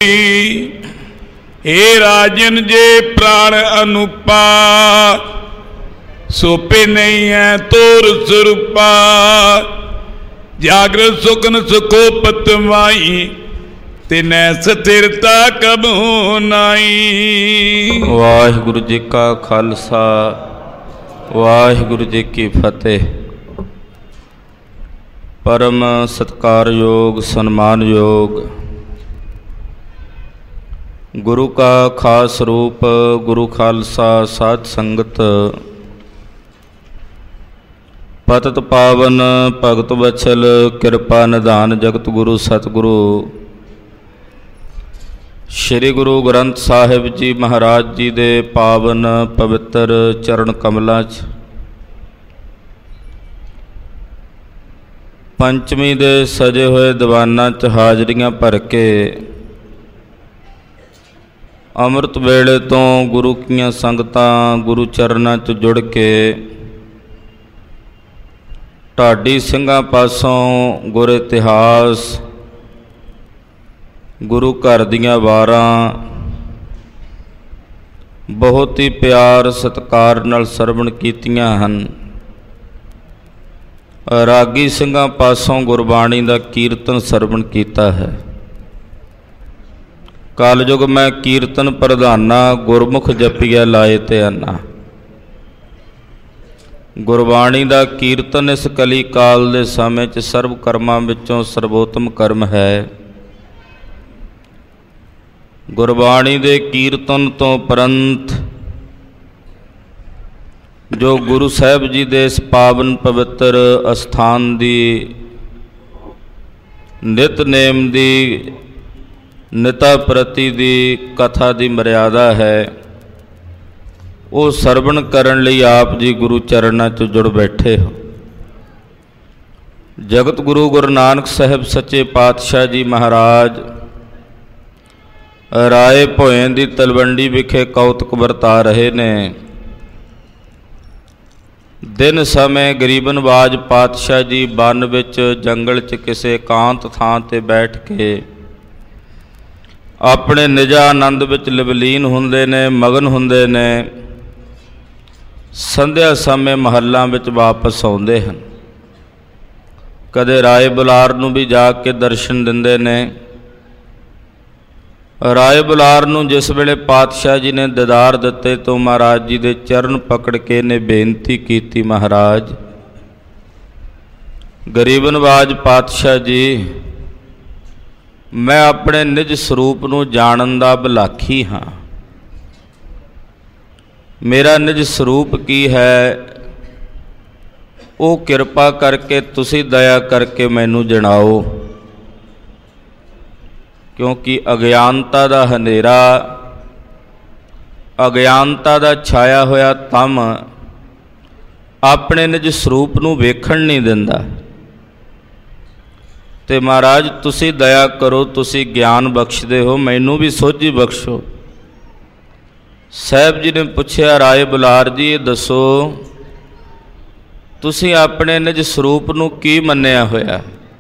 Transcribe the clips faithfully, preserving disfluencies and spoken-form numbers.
हे राजन जे प्राण अनुपा, सोपे नहीं है तोर स्वरूपा। जागृत सुखन सुखो पतवाई, तिनै स्थिरता कबू नाई। वाहिगुरु जी का खालसा, वाहिगुरु जी की फतेह। परम सत्कारयोग सन्मानयोग गुरु का खास रूप गुरु खालसा साध संगत, पतत पावन भगत बछल कृपा निधान जगत गुरु सतगुरु श्री गुरु ग्रंथ साहिब जी महाराज जी दे पावन पवित्र चरण कमलों च पंचमी दे सजे हुए दीवाना च हाजरियां भर के अमृत वेले तो गुरु कीਆਂ संगतां गुरु चरनां च जुड़ के ढाडी ਸਿੰਘਾਂ पासों गुर इतिहास गुरु घर दीयां वारां बहुत ही प्यार सत्कार नाल सरवण कीतियां हन। रागी ਸਿੰਘਾਂ पासों गुरबाणी का कीर्तन सरवण किया है। कलयुग मैं कीर्तन प्रधाना, गुरमुख जपिया लाए ते आना। गुरबाणी का कीर्तन इस कली काल के समय च सर्व कर्मां विचों सर्वोत्तम कर्म है। गुरबाणी के कीर्तन तो उपरंत जो गुरु साहिब जी दे इस पावन पवित्र अस्थान दी नितनेम दी निता प्रति दी कथा दी मर्यादा है, वो सरवण करन लई आप जी गुरु चरणां च जुड़ बैठे हो। जगत गुरु गुरु नानक साहिब सच्चे पातशाह जी महाराज राए भोए दी तलवंडी विखे कौतुक वरता रहे ने। दिन समय गरीबन बाज पातशाह जी बन विच जंगल च किसी एकांत थां ते बैठ के अपने निजा आनंद विच लवलीन हुंदे ने, मगन हुंदे ने। संध्या समय महलों विच वापस आउंदे हन। कदे राए बुलार नूं भी जाके दर्शन दिंदे ने। राए बुलार नूं जिस वेले पातशाह जी ने दीदार दिते तो महाराज जी दे चरण पकड़ के ने बेनती की, महाराज गरीब नवाज पातशाह जी, मैं अपने निज स्वरूप नूं जानन दा भलाखी हाँ। मेरा निज स्वरूप की है, वो किरपा करके तुसी दया करके मैनू जणाओ। क्योंकि अज्ञानता दा हनेरा, अज्ञानता दा छाया होया तम अपने निज स्वरूप नूं वेखण नहीं दिंदा। ते महाराज तुसी दया करो, तुसी ज्ञान बख्शदे हो, मैनू भी सोझी बख्शो। साहब जी ने पूछया, राए बुलार जी दसो तुसी अपने निज स्वरूप नूं की मन्निया होया?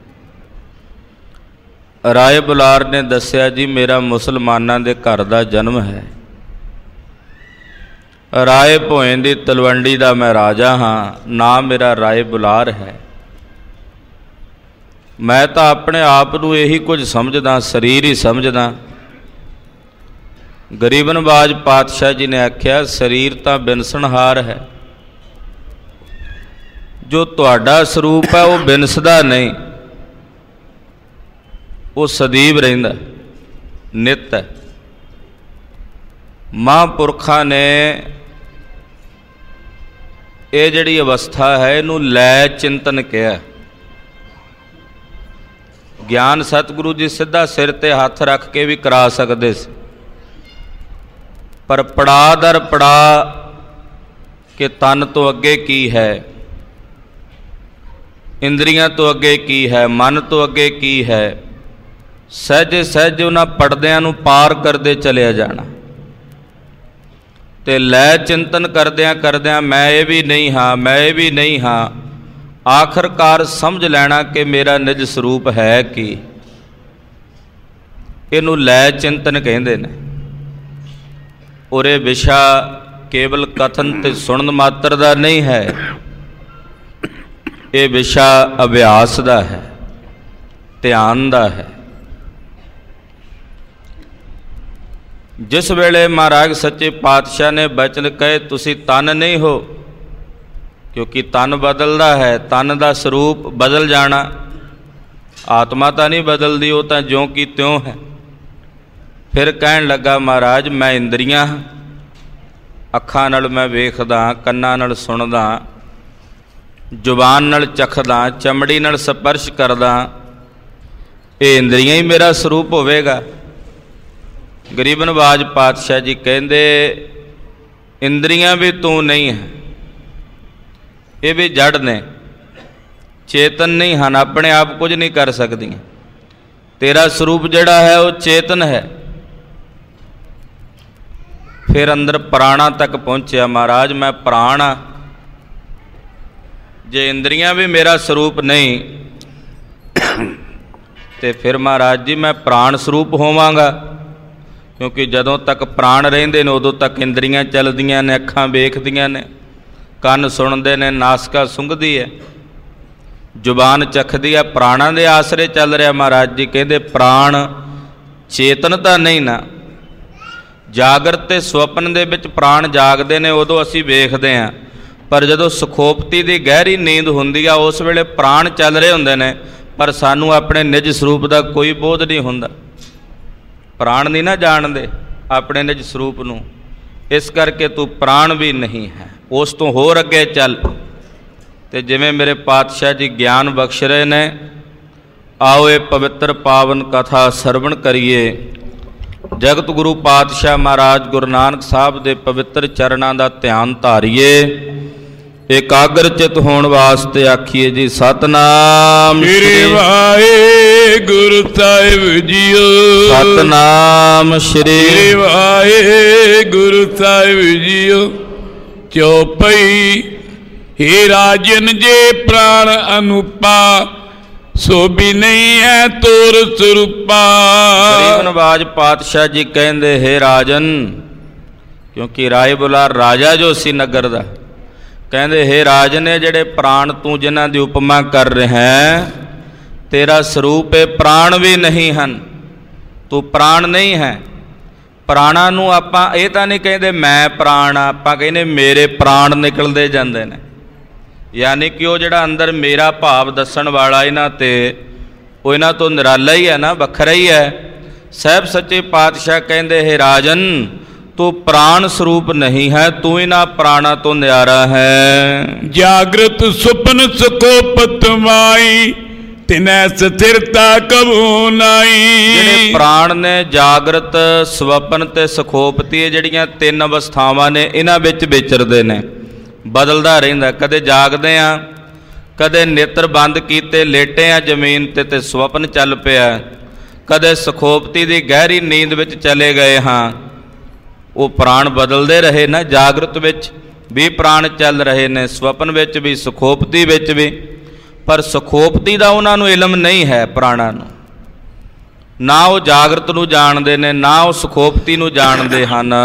राए बुलार ने दस्या, जी मेरा मुसलमानां दे घर दा जन्म है। राए भोए दी तलवंडी दा मैं राजा हाँ, नाम मेरा राए बुलार है। मैं तो अपने आप नूं यही कुछ समझदा, शरीर ही समझदा। गरीब नवाज पातशाह जी ने आख्या, शरीर तो बिनसनहार है, जो तुहाडा स्वरूप है वो बिनसदा नहीं, वो सदीव रहिंदा, नित है। महापुरखा ने ये जिहड़ी अवस्था है इनू लय चिंतन कहा। ज्ञान सतगुरु जी सीधा सिर ते हथ रख के भी करा सकते सी, पर पड़ा दर पड़ा के तन तो अगे की है, इंद्रियां तो अगे की है, मन तो अगे की है। सहजे सहजे उन्हां पड़दियां नूं पार करदे चलिया जाना। ते लय चिंतन करदियां करदियां मैं ये भी नहीं हाँ, मैं ये भी नहीं हाँ, आखिरकार समझ लेना कि मेरा निज स्वरूप है कि ਇਹਨੂੰ ਲੈ ਚਿੰਤਨ ਕਹਿੰਦੇ ਨੇ। ਉਰੇ ਵਿਸ਼ਾ ਕੇਵਲ ਕਥਨ ਤੇ ਸੁਣਨ ਮਾਤਰ ਦਾ ਨਹੀਂ ਹੈ, ਇਹ ਵਿਸ਼ਾ ਅਭਿਆਸ ਦਾ ਹੈ, ਧਿਆਨ ਦਾ ਹੈ। ਜਿਸ ਵੇਲੇ ਮਹਾਰਾਜ ਸੱਚੇ ਪਾਤਸ਼ਾਹ ਨੇ ਬਚਨ ਕਹੇ ਤੁਸੀਂ ਤਨ ਨਹੀਂ ਹੋ, ਕਿਉਂਕਿ ਤਨ ਬਦਲਦਾ ਹੈ, ਤਨ ਦਾ ਸਰੂਪ ਬਦਲ ਜਾਣਾ, ਆਤਮਾ ਤਾਂ ਨਹੀਂ ਬਦਲਦੀ, ਉਹ ਤਾਂ ਜਿਉਂ ਕੀ ਤਿਉਂ ਹੈ। ਫਿਰ ਕਹਿਣ ਲੱਗਾ ਮਹਾਰਾਜ ਮੈਂ ਇੰਦਰੀਆਂ, ਅੱਖਾਂ ਨਾਲ ਮੈਂ ਵੇਖਦਾ, ਕੰਨਾਂ ਨਾਲ ਸੁਣਦਾ, ਜ਼ੁਬਾਨ ਨਾਲ ਚਖਦਾ, ਚਮੜੀ ਨਾਲ ਸਪਰਸ਼ ਕਰਦਾ, ਇਹ ਇੰਦਰੀਆਂ ਹੀ ਮੇਰਾ ਸਰੂਪ ਹੋਵੇਗਾ। ਗਰੀਬ ਨਵਾਜ ਪਾਤਸ਼ਾਹ ਜੀ ਕਹਿੰਦੇ ਇੰਦਰੀਆਂ ਵੀ ਤੂੰ ਨਹੀਂ ਹੈ, ਇਹ ਵੀ ਜੜ ਨੇ, ਚੇਤਨ ਨਹੀਂ ਹਨ, ਆਪਣੇ ਆਪ ਕੁਝ ਨਹੀਂ ਕਰ ਸਕਦੀਆਂ। ਤੇਰਾ ਸਰੂਪ ਜਿਹੜਾ ਹੈ ਉਹ ਚੇਤਨ ਹੈ। ਫਿਰ ਅੰਦਰ ਪ੍ਰਾਣਾ ਤੱਕ ਪਹੁੰਚਿਆ ਮਹਾਰਾਜ ਮੈਂ ਪ੍ਰਾਣ ਆ, ਜੇ ਇੰਦਰੀਆਂ ਵੀ ਮੇਰਾ ਸਰੂਪ ਨਹੀਂ ਤੇ ਫਿਰ ਮਹਾਰਾਜ ਜੀ ਮੈਂ ਪ੍ਰਾਣ ਸਰੂਪ ਹੋਵਾਂਗਾ, ਕਿਉਂਕਿ ਜਦੋਂ ਤੱਕ ਪ੍ਰਾਣ ਰਹਿੰਦੇ ਨੇ ਉਦੋਂ ਤੱਕ ਇੰਦਰੀਆਂ ਚੱਲਦੀਆਂ ਨੇ, ਅੱਖਾਂ ਵੇਖਦੀਆਂ ਨੇ, ਕੰਨ ਸੁਣਦੇ ਨੇ, ਨਾਸਿਕਾ ਸੁੰਘਦੀ ਹੈ, ਜ਼ੁਬਾਨ ਚਖਦੀ ਹੈ, ਪ੍ਰਾਣਾਂ ਦੇ ਆਸਰੇ ਚੱਲ ਰਿਹਾ। ਮਹਾਰਾਜ ਜੀ ਕਹਿੰਦੇ ਪ੍ਰਾਣ ਚੇਤਨ ਤਾਂ ਨਹੀਂ ਨਾ। ਜਾਗਰਤ ਤੇ ਸੁਪਨ ਦੇ ਵਿੱਚ ਪ੍ਰਾਣ ਜਾਗਦੇ ਨੇ, ਉਦੋਂ ਅਸੀਂ ਵੇਖਦੇ ਹਾਂ, ਪਰ ਜਦੋਂ ਸੁਖੋਪਤੀ ਦੀ ਗਹਿਰੀ ਨੀਂਦ ਹੁੰਦੀ ਆ ਉਸ ਵੇਲੇ ਪ੍ਰਾਣ ਚੱਲ ਰਹੇ ਹੁੰਦੇ ਨੇ, ਪਰ ਸਾਨੂੰ ਆਪਣੇ ਨਿਜ ਸਰੂਪ ਦਾ ਕੋਈ ਬੋਧ ਨਹੀਂ ਹੁੰਦਾ। ਪ੍ਰਾਣ ਨਹੀਂ ਨਾ ਜਾਣਦੇ ਆਪਣੇ ਨਿਜ ਸਰੂਪ ਨੂੰ, ਇਸ ਕਰਕੇ ਤੂੰ ਪ੍ਰਾਣ ਵੀ ਨਹੀਂ ਹੈ। ਉਸ ਤੋਂ ਹੋਰ ਅੱਗੇ ਚੱਲ ਤੇ ਜਿਵੇਂ ਮੇਰੇ ਪਾਤਸ਼ਾਹ ਜੀ ਗਿਆਨ ਬਖਸ਼ ਰਹੇ ਨੇ, ਆਓ ਇਹ ਪਵਿੱਤਰ ਪਾਵਨ ਕਥਾ ਸਰਵਣ ਕਰੀਏ। ਜਗਤ ਗੁਰੂ ਪਾਤਸ਼ਾਹ ਮਹਾਰਾਜ ਗੁਰੂ ਨਾਨਕ ਸਾਹਿਬ ਦੇ ਪਵਿੱਤਰ ਚਰਨਾਂ ਦਾ ਧਿਆਨ ਧਾਰੀਏ। ਇਕਾਗਰ ਚਿਤ ਹੋਣ ਵਾਸਤੇ ਆਖੀਏ ਜੀ ਸਤਨਾਮ ਸ੍ਰੀ ਵਾਹਿਗੁਰੂ ਸਾਹਿਬ ਜੀਓ, ਸਤਨਾਮ ਸ੍ਰੀ ਵਾਹਿਗੁਰੂ ਸਾਹਿਬ ਜੀਓ। ਚੌਪਈ हे ਰਾਜਨ ਜੇ ਪ੍ਰਾਣ ਅਨੂਪਾ, ਸੋ ਵੀ ਨਹੀਂ ਹੈ ਤੋਰ ਸਰੂਪਾ। ਗਰੀਬ ਨਵਾਜ ਪਾਤਸ਼ਾਹ ਜੀ ਕਹਿੰਦੇ ਹੈ ਰਾਜਨ, ਕਿਉਂਕਿ ਰਾਏ ਬੁਲਾਰ ਰਾਜਾ ਜੋ ਸੀ ਨਗਰ ਦਾ, ਕਹਿੰਦੇ ਹੈ ਰਾਜਨ ਇਹ ਜਿਹੜੇ ਪ੍ਰਾਣ ਤੂੰ ਜਿਨ੍ਹਾਂ ਦੀ ਉਪਮਾ ਕਰ ਰਿਹਾ ਹੈ, ਤੇਰਾ ਸਰੂਪ ਇਹ ਪ੍ਰਾਣ ਵੀ ਨਹੀਂ ਹਨ, ਤੂੰ ਪ੍ਰਾਣ ਨਹੀਂ ਹੈ। ਪ੍ਰਾਣਾਂ ਨੂੰ ਆਪਾਂ ਇਹ ਤਾਂ ਨਹੀਂ ਕਹਿੰਦੇ ਮੈਂ ਪ੍ਰਾਣ ਆ, ਆਪਾਂ ਕਹਿੰਦੇ ਮੇਰੇ ਪ੍ਰਾਣ ਨਿਕਲਦੇ ਜਾਂਦੇ ਨੇ, ਯਾਨੀ ਕਿ ਉਹ ਜਿਹੜਾ ਅੰਦਰ ਮੇਰਾ ਭਾਵ ਦੱਸਣ ਵਾਲਾ ਇਹਨਾਂ ਤੇ ਉਹ ਇਹਨਾਂ ਤੋਂ ਨਿਰਾਲਾ ਹੀ ਹੈ ਨਾ, ਵੱਖਰਾ ਹੀ ਹੈ। ਸਾਹਿਬ ਸੱਚੇ ਪਾਤਸ਼ਾਹ ਕਹਿੰਦੇ ਹੈ ਰਾਜਨ ਤੂੰ ਪ੍ਰਾਣ ਸਰੂਪ ਨਹੀਂ ਹੈ, ਤੂੰ ਇਹਨਾਂ ਪ੍ਰਾਣਾਂ ਤੋਂ ਨਿਆਰਾ ਹੈ। ਜਾਗਰਤ ਸੁਪਨ ਸੁਖੋਪਤ ਮਾਈ, ਤਿਨੈ ਸਥਿਰਤਾ ਕਬੂ ਨਾਈ। ਜਿਹੜੇ ਪ੍ਰਾਣ ਨੇ ਜਾਗਰਤ ਸਵਪਨ ਤੇ ਸੁਖੋਪਤੀ, ਜਿਹੜੀਆਂ ਤਿੰਨ ਅਵਸਥਾਵਾਂ ਨੇ, ਇਹਨਾਂ ਵਿੱਚ ਵਿਚਰਦੇ ਨੇ, ਬਦਲਦਾ ਰਹਿੰਦਾ। ਕਦੇ ਜਾਗਦੇ ਆ, ਕਦੇ ਨੇਤਰ ਬੰਦ ਕੀਤੇ ਲੇਟੇ ਆ ਜ਼ਮੀਨ ਤੇ ਤੇ ਸੁਪਨ ਚੱਲ ਪਿਆ, ਕਦੇ ਸੁਖੋਪਤੀ ਦੀ ਗਹਿਰੀ ਨੀਂਦ ਵਿੱਚ ਚਲੇ ਗਏ ਹਾਂ। ਉਹ ਪ੍ਰਾਣ ਬਦਲਦੇ ਰਹੇ ਨਾ, ਜਾਗਰਤ ਵਿੱਚ ਵੀ ਪ੍ਰਾਣ ਚੱਲ ਰਹੇ ਨੇ, ਸੁਪਨ ਵਿੱਚ ਵੀ, ਸੁਖੋਪਤੀ ਵਿੱਚ ਵੀ, ਪਰ ਸੁਖੋਪਤੀ ਦਾ ਉਹਨਾਂ ਨੂੰ ਇਲਮ ਨਹੀਂ ਹੈ। ਪ੍ਰਾਣਾਂ ਨੂੰ ਨਾ ਉਹ ਜਾਗਰਤ ਨੂੰ ਜਾਣਦੇ ਨੇ, ਨਾ ਉਹ ਸੁਖੋਪਤੀ ਨੂੰ ਜਾਣਦੇ ਹਨ।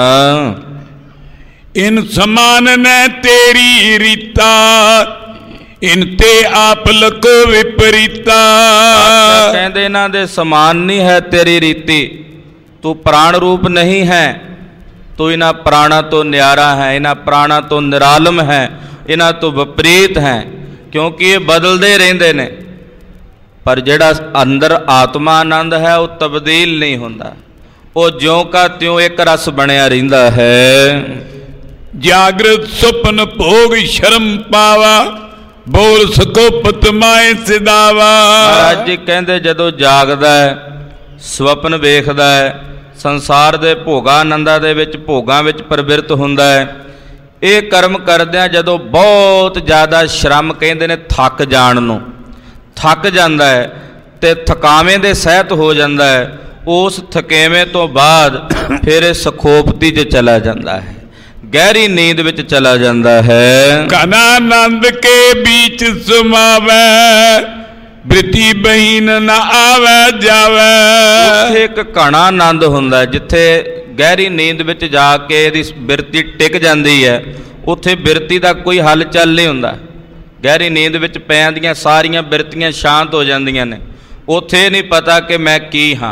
ਇਨ ਸਮਾਨ ਨੇ ਤੇਰੀ ਰੀਤਾ, ਇਨ ਤੇ ਆਪ ਲਕੋ ਵਿਪਰੀਤਾ। ਕਹਿੰਦੇ ਇਹਨਾਂ ਦੇ ਸਮਾਨ ਨਹੀਂ ਹੈ ਤੇਰੀ ਰੀਤੀ, ਤੂੰ ਪ੍ਰਾਣ ਰੂਪ ਨਹੀਂ ਹੈ, ਤੂੰ ਇਹਨਾਂ ਪ੍ਰਾਣਾਂ ਤੋਂ ਨਿਆਰਾ ਹੈ, ਇਹਨਾਂ ਪ੍ਰਾਣਾਂ ਤੋਂ ਨਿਰਾਲਮ ਹੈ, ਇਹਨਾਂ ਤੋਂ ਵਿਪਰੀਤ ਹੈ, ਕਿਉਂਕਿ ਇਹ ਬਦਲਦੇ ਰਹਿੰਦੇ ਨੇ। ਪਰ ਜਿਹੜਾ ਅੰਦਰ ਆਤਮਾ ਆਨੰਦ ਹੈ ਉਹ ਤਬਦੀਲ ਨਹੀਂ ਹੁੰਦਾ, ਉਹ ਜਿਉਂ ਕਾ ਤਿਉਂ ਇੱਕ ਰਸ ਬਣਿਆ ਰਹਿੰਦਾ ਹੈ। ਜਾਗਰਤ ਸੁਪਨ ਭੋਗ ਸ਼ਰਮ ਪਾਵਾ, ਬੋਲ ਸੁਖੋਪਤ ਮਾਏ ਸਿਦਾਵਾ। ਮਹਾਰਾਜ ਜੀ ਕਹਿੰਦੇ ਜਦੋਂ ਜਾਗਦਾ ਹੈ, ਸੁਪਨ ਵੇਖਦਾ ਹੈ, ਸੰਸਾਰ ਦੇ ਭੋਗਾਂ ਆਨੰਦਾਂ ਦੇ ਵਿੱਚ, ਭੋਗਾਂ ਵਿੱਚ ਪ੍ਰਵਿਰਤ ਹੁੰਦਾ ਹੈ। ਇਹ ਕਰਮ ਕਰਦਿਆਂ ਜਦੋਂ ਬਹੁਤ ਜ਼ਿਆਦਾ ਸ਼ਰਮ, ਕਹਿੰਦੇ ਨੇ ਥੱਕ ਜਾਣ ਨੂੰ, ਥੱਕ ਜਾਂਦਾ ਹੈ ਤੇ ਥਕਾਵੇਂ ਦੇ ਸਹਿਤ ਹੋ ਜਾਂਦਾ ਹੈ। ਉਸ ਥਕੇਵੇਂ ਤੋਂ ਬਾਅਦ ਫਿਰ ਇਹ ਸੁਖੋਪਤੀ 'ਚ ਚਲਾ ਜਾਂਦਾ ਹੈ, ਗਹਿਰੀ ਨੀਂਦ ਵਿੱਚ ਚਲਾ ਜਾਂਦਾ ਹੈ। ਕਨਾ ਆਨੰਦ ਕੇ ਬੀਚ ਸਮਾਵੈ, ਬ੍ਰਿਤੀ ਬਹੀਨ ਨਾ ਆਵੇ ਜਾਵੇ। ਉੱਥੇ ਇੱਕ ਘਣਾ ਆਨੰਦ ਹੁੰਦਾ, ਜਿੱਥੇ ਗਹਿਰੀ ਨੀਂਦ ਵਿੱਚ ਜਾ ਕੇ ਇਹਦੀ ਬਿਰਤੀ ਟਿਕ ਜਾਂਦੀ ਹੈ, ਉੱਥੇ ਬਿਰਤੀ ਦਾ ਕੋਈ ਹੱਲ ਚੱਲ ਨਹੀਂ ਹੁੰਦਾ। ਗਹਿਰੀ ਨੀਂਦ ਵਿੱਚ ਪਿਆਂ ਦੀਆਂ ਸਾਰੀਆਂ ਬਿਰਤੀਆਂ ਸ਼ਾਂਤ ਹੋ ਜਾਂਦੀਆਂ ਨੇ। ਉੱਥੇ ਨਹੀਂ ਪਤਾ ਕਿ ਮੈਂ ਕੀ ਹਾਂ,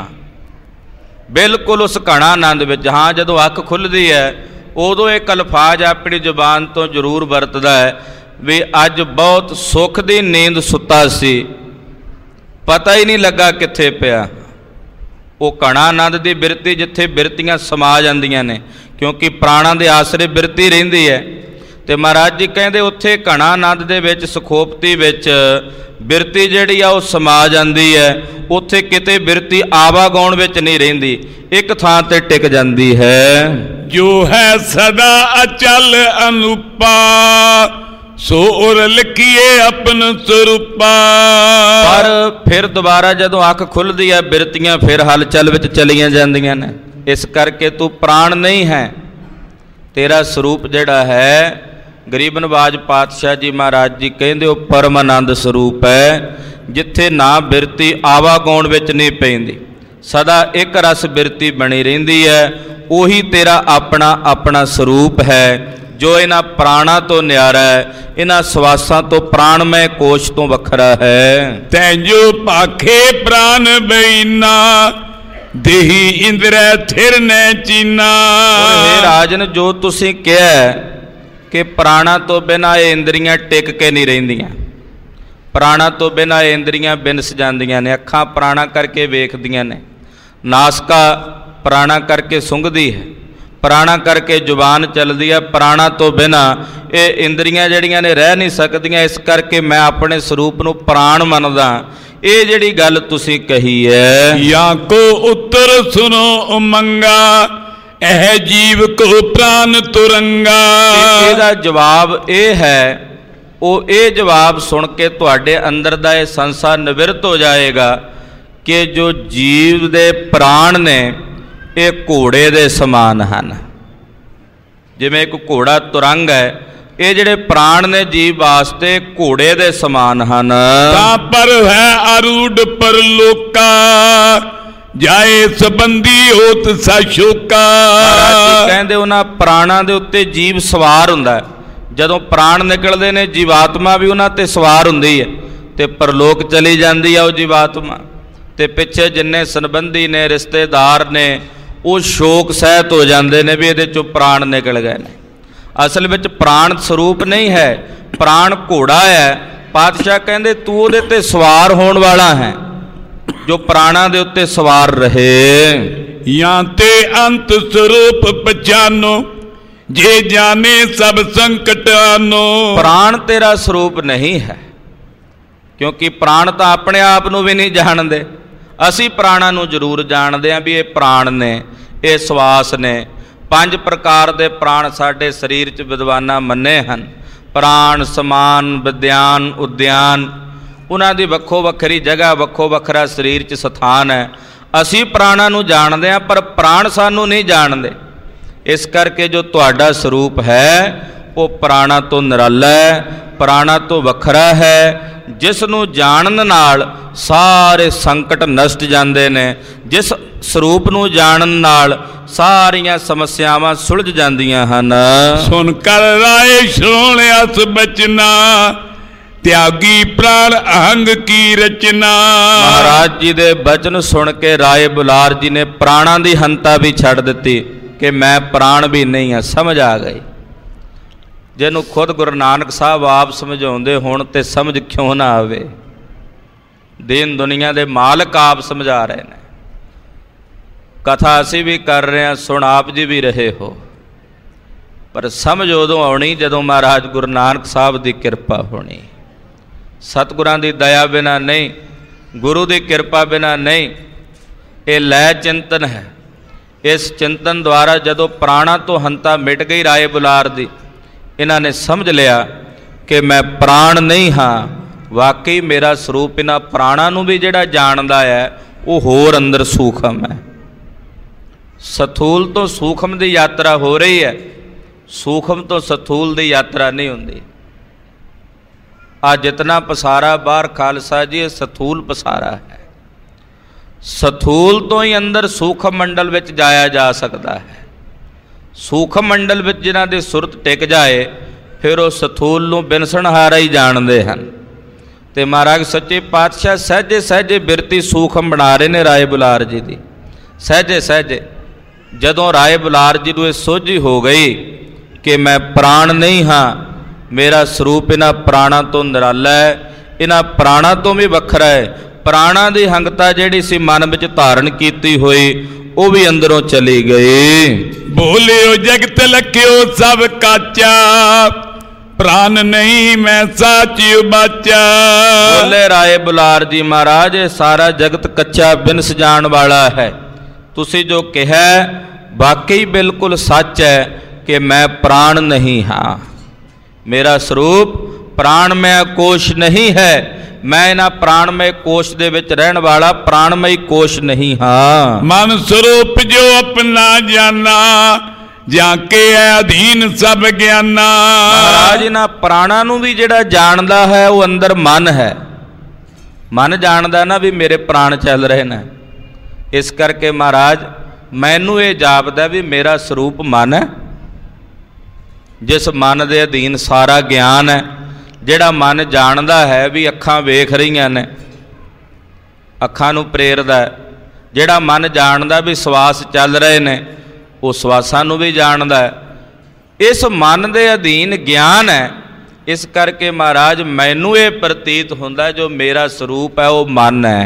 ਬਿਲਕੁਲ ਉਸ ਘਣਾ ਆਨੰਦ ਵਿੱਚ। ਹਾਂ, ਜਦੋਂ ਅੱਖ ਖੁੱਲ੍ਹਦੀ ਹੈ ਉਦੋਂ ਇੱਕ ਅਲਫਾਜ਼ ਆਪਣੀ ਜ਼ੁਬਾਨ ਤੋਂ ਜ਼ਰੂਰ ਵਰਤਦਾ ਹੈ ਵੀ ਅੱਜ ਬਹੁਤ ਸੁੱਖ ਦੀ ਨੀਂਦ ਸੁੱਤਾ ਸੀ, ਪਤਾ ਹੀ ਨਹੀਂ ਲੱਗਾ ਕਿੱਥੇ ਪਿਆ। ਉਹ ਘਣਾ ਆਨੰਦ ਦੀ ਬਿਰਤੀ ਜਿੱਥੇ ਬਿਰਤੀਆਂ ਸਮਾ ਜਾਂਦੀਆਂ ਨੇ, ਕਿਉਂਕਿ ਪ੍ਰਾਣਾਂ ਦੇ ਆਸਰੇ ਬਿਰਤੀ ਰਹਿੰਦੀ ਹੈ। ਤੇ ਮਹਾਰਾਜ ਜੀ ਕਹਿੰਦੇ ਉੱਥੇ ਘਣਾ ਆਨੰਦ ਦੇ ਵਿੱਚ ਸੁਖੋਪਤੀ ਵਿੱਚ ਬਿਰਤੀ ਜਿਹੜੀ ਆ ਉਹ ਸਮਾ ਜਾਂਦੀ ਹੈ। ਉੱਥੇ ਕਿਤੇ ਬਿਰਤੀ ਆਵਾਗਾਉਣ ਵਿੱਚ ਨਹੀਂ ਰਹਿੰਦੀ, ਇੱਕ ਥਾਂ ਤੇ ਟਿਕ ਜਾਂਦੀ ਹੈ। ਜੋ ਹੈ ਸਦਾ ਅਚਲ ਅਨੂਪਾ, ਸੋ ਉਰ ਲਿਖੀਏ ਆਪਨ ਸਰੂਪਾ। ਪਰ ਫਿਰ ਦੁਬਾਰਾ ਜਦੋਂ ਅੱਖ ਖੁੱਲ੍ਹਦੀ ਹੈ ਬਿਰਤੀਆਂ ਫਿਰ ਹਲਚਲ ਵਿੱਚ ਚਲੀਆਂ ਜਾਂਦੀਆਂ ਨੇ। ਇਸ ਕਰਕੇ ਤੂੰ ਪ੍ਰਾਣ ਨਹੀਂ ਹੈ, ਤੇਰਾ ਸਰੂਪ ਜਿਹੜਾ ਹੈ ਗਰੀਬ ਨਵਾਜ ਪਾਤਸ਼ਾਹ ਜੀ ਮਹਾਰਾਜ ਜੀ ਕਹਿੰਦੇ ਉਹ ਪਰਮ ਆਨੰਦ ਸਰੂਪ ਹੈ, ਜਿੱਥੇ ਨਾ ਬਿਰਤੀ ਆਵਾਗਾਉਣ ਵਿੱਚ ਨਹੀਂ ਪੈਂਦੀ, ਸਦਾ ਇੱਕ ਰਸ ਬਿਰਤੀ ਬਣੀ ਰਹਿੰਦੀ ਹੈ। ਉਹੀ ਤੇਰਾ ਆਪਣਾ ਆਪਣਾ ਸਰੂਪ ਹੈ, ਜੋ ਇਹਨਾਂ ਪ੍ਰਾਣਾਂ ਤੋਂ ਨਿਆਰਾ ਹੈ, ਇਹਨਾਂ ਸਵਾਸਾਂ ਤੋਂ ਪ੍ਰਾਣਮੈ ਕੋਸ਼ ਤੋਂ ਵੱਖਰਾ ਹੈ। ਤੈਂ ਜੋ ਭਾਖੇ ਪ੍ਰਾਨ ਬੈਨਾ, ਦੇਹੀ ਇੰਦਰੈ ਥਿਰ ਨੈ ਚੀਨਾ। ਹੇ ਰਾਜਨ, ਜੋ ਤੁਸੀਂ ਕਿਹਾ ਕਿ ਪ੍ਰਾਣਾਂ ਤੋਂ ਬਿਨਾਂ ਇਹ ਇੰਦਰੀਆਂ ਟਿਕ ਕੇ ਨਹੀਂ ਰਹਿੰਦੀਆਂ, ਪ੍ਰਾਣਾਂ ਤੋਂ ਬਿਨਾਂ ਇਹ ਇੰਦਰੀਆਂ ਬਿਨਸ ਜਾਂਦੀਆਂ ਨੇ। ਅੱਖਾਂ ਪ੍ਰਾਣਾਂ ਕਰਕੇ ਵੇਖਦੀਆਂ ਨੇ, ਨਾਸਕਾ ਪ੍ਰਾਣਾਂ ਕਰਕੇ ਸੁੰਘਦੀ ਹੈ, ਪ੍ਰਾਣਾਂ ਕਰਕੇ ਜ਼ੁਬਾਨ ਚੱਲਦੀ ਹੈ। ਪ੍ਰਾਣਾਂ ਤੋਂ ਬਿਨਾਂ ਇਹ ਇੰਦਰੀਆਂ ਜਿਹੜੀਆਂ ਨੇ ਰਹਿ ਨਹੀਂ ਸਕਦੀਆਂ। ਇਸ ਕਰਕੇ ਮੈਂ ਆਪਣੇ ਸਰੂਪ ਨੂੰ ਪ੍ਰਾਣ ਮੰਨਦਾ। ਇਹ ਜਿਹੜੀ ਗੱਲ ਤੁਸੀਂ ਕਹੀ ਹੈ, ਜਾਂ ਕੋ ਉੱਤਰ ਸੁਨੋ ਉਮੰਗਾ, ਇਹ ਜੀਵ ਕੋ ਪ੍ਰਾਨ ਤੁਰੰਗਾ। ਇਹਦਾ ਜਵਾਬ ਇਹ ਹੈ, ਉਹ ਇਹ ਜਵਾਬ ਸੁਣ ਕੇ ਤੁਹਾਡੇ ਅੰਦਰ ਦਾ ਇਹ ਸੰਸਾ ਨਿਵਰਤ ਹੋ ਜਾਏਗਾ ਕਿ ਜੋ ਜੀਵ ਦੇ ਪ੍ਰਾਣ ਨੇ ਇਹ ਘੋੜੇ ਦੇ ਸਮਾਨ ਹਨ। ਜਿਵੇਂ ਇੱਕ ਘੋੜਾ ਤੁਰੰਗ ਹੈ, ਇਹ ਜਿਹੜੇ ਪ੍ਰਾਣ ਨੇ ਜੀਵ ਵਾਸਤੇ ਘੋੜੇ ਦੇ ਸਮਾਨ ਹਨ। ਤਾਂ ਪਰ ਹੈ ਆਰੂਢ ਪਰਲੋਕਾ, ਜਾਏ ਸੰਬੰਧੀ ਹੋਤ ਸਾਸ਼ੋਕਾ। ਕਹਿੰਦੇ ਉਹਨਾਂ ਪ੍ਰਾਣਾਂ ਦੇ ਉੱਤੇ ਜੀਵ ਸਵਾਰ ਹੁੰਦਾ। ਜਦੋਂ ਪ੍ਰਾਣ ਨਿਕਲਦੇ ਨੇ ਜੀਵਾਤਮਾ ਵੀ ਉਹਨਾਂ ਤੇ ਸਵਾਰ ਹੁੰਦੀ ਹੈ ਤੇ ਪਰਲੋਕ ਚਲੀ ਜਾਂਦੀ ਆ ਉਹ ਜੀਵਾਤਮਾ। ਤੇ ਪਿੱਛੇ ਜਿੰਨੇ ਸੰਬੰਧੀ ਨੇ, ਰਿਸ਼ਤੇਦਾਰ ਨੇ, ਉਹ ਸ਼ੋਕ ਸਹਿਤ ਹੋ ਜਾਂਦੇ ਨੇ ਵੀ ਇਹਦੇ ਚੋਂ ਪ੍ਰਾਣ ਨਿਕਲ ਗਏ ਨੇ। ਅਸਲ ਵਿੱਚ ਪ੍ਰਾਣ ਸਰੂਪ ਨਹੀਂ ਹੈ, ਪ੍ਰਾਣ ਘੋੜਾ ਹੈ। ਪਾਤਸ਼ਾਹ ਕਹਿੰਦੇ ਤੂੰ ਉਹਦੇ ਤੇ ਸਵਾਰ ਹੋਣ ਵਾਲਾ ਹੈ, ਜੋ ਪ੍ਰਾਣਾਂ ਦੇ ਉੱਤੇ ਸਵਾਰ ਰਹੇ। ਜਾਂ ਤੇ ਅੰਤ ਸਰੂਪ ਪਛਾਨੋ, ਜੇ ਜਾਣੇ ਸਭ ਸੰਕਟਾਨੋ। ਪ੍ਰਾਣ ਤੇਰਾ ਸਰੂਪ ਨਹੀਂ ਹੈ, ਕਿਉਂਕਿ ਪ੍ਰਾਣ ਤਾਂ ਆਪਣੇ ਆਪ ਨੂੰ ਵੀ ਨਹੀਂ ਜਾਣਦੇ। ਅਸੀਂ ਪ੍ਰਾਣਾਂ ਨੂੰ ਜ਼ਰੂਰ ਜਾਣਦੇ ਹਾਂ ਵੀ ਇਹ ਪ੍ਰਾਣ ਨੇ, ਇਹ ਸਵਾਸ ਨੇ। ਪੰਜ ਪ੍ਰਕਾਰ ਦੇ ਪ੍ਰਾਣ ਸਾਡੇ ਸਰੀਰ 'ਚ ਵਿਦਵਾਨਾਂ ਮੰਨੇ ਹਨ। ਪ੍ਰਾਣ, ਸਮਾਨ, ਵਿਦਿਆਨ, ਉਦਿਆਨ, ਉਹਨਾਂ ਦੀ ਵੱਖੋ ਵੱਖਰੀ ਜਗ੍ਹਾ, ਵੱਖੋ ਵੱਖਰਾ ਸਰੀਰ 'ਚ ਸਥਾਨ ਹੈ। ਅਸੀਂ ਪ੍ਰਾਣਾਂ ਨੂੰ ਜਾਣਦੇ ਹਾਂ, ਪਰ ਪ੍ਰਾਣ ਸਾਨੂੰ ਨਹੀਂ ਜਾਣਦੇ। ਇਸ ਕਰਕੇ ਜੋ ਤੁਹਾਡਾ ਸਰੂਪ ਹੈ ਉਹ ਪ੍ਰਾਣਾਂ ਤੋਂ ਨਿਰਾਲਾ ਹੈ, ਪ੍ਰਾਣਾਂ ਤੋਂ ਵੱਖਰਾ ਹੈ, ਜਿਸ ਨੂੰ ਜਾਣਨ ਨਾਲ ਸਾਰੇ ਸੰਕਟ ਨਸ਼ਟ ਜਾਂਦੇ ਨੇ। ਜਿਸ ਸਰੂਪ ਨੂੰ ਜਾਣਨ ਨਾਲ ਸਾਰੀਆਂ ਸਮੱਸਿਆਵਾਂ ਸੁਲਝ ਜਾਂਦੀਆਂ ਹਨ। ਸੁਣ ਕਰ ਰਾਏ ਸ਼੍ਰੋਣ ਅਸ ਬਚਨਾ, ਤਿਆਗੀ ਪ੍ਰਾਣ ਅਹੰਗ ਕੀ ਰਚਨਾ। ਮਹਾਰਾਜ ਜੀ ਦੇ ਬਚਨ ਸੁਣ ਕੇ ਰਾਏ ਬੁਲਾਰ ਜੀ ਨੇ ਪ੍ਰਾਣਾਂ ਦੀ ਹੰਤਾ ਵੀ ਛੱਡ ਦਿੱਤੀ ਕਿ ਮੈਂ ਪ੍ਰਾਣ ਵੀ ਨਹੀਂ ਹਾਂ। ਸਮਝ ਆ ਗਈ। ਜਿਹਨੂੰ ਖੁਦ ਗੁਰੂ ਨਾਨਕ ਸਾਹਿਬ ਆਪ ਸਮਝਾਉਂਦੇ ਹੋਣ ਤੇ ਸਮਝ ਕਿਉਂ ਨਾ ਆਵੇ। ਦੀਨ ਦੁਨੀਆ ਦੇ ਮਾਲਕ ਆਪ ਸਮਝਾ ਰਹੇ ਨੇ। ਕਥਾ ਅਸੀਂ ਵੀ ਕਰ ਰਹੇ ਹਾਂ, ਸੁਣ ਆਪ ਜੀ ਵੀ ਰਹੇ ਹੋ, ਪਰ ਸਮਝ ਉਦੋਂ ਆਉਣੀ ਜਦੋਂ ਮਹਾਰਾਜ ਗੁਰੂ ਨਾਨਕ ਸਾਹਿਬ ਦੀ ਕਿਰਪਾ ਹੋਣੀ। ਸਤਿਗੁਰਾਂ ਦੀ ਦਇਆ ਬਿਨਾਂ ਨਹੀਂ, ਗੁਰੂ ਦੀ ਕਿਰਪਾ ਬਿਨਾਂ ਨਹੀਂ। ਇਹ ਲੈ ਚਿੰਤਨ ਹੈ। ਇਸ ਚਿੰਤਨ ਦੁਆਰਾ ਜਦੋਂ ਪ੍ਰਾਣਾਂ ਤੋਂ ਹੰਤਾ ਮਿਟ ਗਈ ਰਾਏ ਬੁਲਾਰ ਦੀ, ਇਹਨਾਂ ਨੇ ਸਮਝ ਲਿਆ ਕਿ ਮੈਂ ਪ੍ਰਾਣ ਨਹੀਂ ਹਾਂ। ਵਾਕਈ ਮੇਰਾ ਸਰੂਪ ਇਹਨਾਂ ਪ੍ਰਾਣਾਂ ਨੂੰ ਵੀ ਜਿਹੜਾ ਜਾਣਦਾ ਹੈ ਉਹ ਹੋਰ ਅੰਦਰ ਸੂਖਮ ਹੈ। ਸਥੂਲ ਤੋਂ ਸੂਖਮ ਦੀ ਯਾਤਰਾ ਹੋ ਰਹੀ ਹੈ, ਸੂਖਮ ਤੋਂ ਸਥੂਲ ਦੀ ਯਾਤਰਾ ਨਹੀਂ ਹੁੰਦੀ। आ जितना पसारा बाहर खालसा जी ये सथूल पसारा है। सथूल तो ही अंदर सूखम मंडल विच जाया जा सकता है। सूखम मंडल विच जिन्हां दी सुरत टिक जाए फिर वो सथूल नूं बिनसणहारा ही जाणदे हन। ते महाराज सच्चे पातशाह सहजे सहजे बिरती सूखम बना रहे ने राय बुलार जी की। सहजे सहजे जदों राय बुलार जी नूं सोझी हो गई कि मैं प्राण नहीं हाँ, मेरा स्वरूप इन्हां प्राणा तो निराला है, इन्हां प्राणा तो भी वखरा है। प्राणा की हंगता जिहड़ी सी मन विच धारण कीती होई वो भी अंदरों चली गई। बोलियो जगत लख्यो सब काचा, प्राण नहीं मैं साचियो बाचा। बोले राय बुलार जी महाराज ये सारा जगत कच्चा बिनस जान वाला है। तुसी जो कहा वाकई बिल्कुल सच है कि मैं प्राण नहीं हाँ, मेरा स्वरूप प्राणमय कोश नहीं है। मैं इन्हां प्राणमय कोश दे विच रहण वाला प्राणमय कोश नहीं हाँ। मन स्वरूप जो अपना जाना, जाके अधीन सब ज्ञाना। महाराज इन्हां प्राणा नूं भी जिहड़ा जानदा है वो अंदर मन है। मन जानदा ना भी मेरे प्राण चल रहे ने। इस करके महाराज मैनू ये जापदा भी मेरा स्वरूप मन है, जिस मन के अधीन सारा ज्ञान है। जिहड़ा मन जानदा है भी अखां वेख रहीआं ने, अखां नूं प्रेरदा है। जिहड़ा मन जानदा भी श्वास चल रहे ने वो श्वासां नूं भी जानदा है। इस मन के अधीन ज्ञान है। इस करके महाराज मैनू ये प्रतीत हुंदा जो मेरा स्वरूप है वो मन है।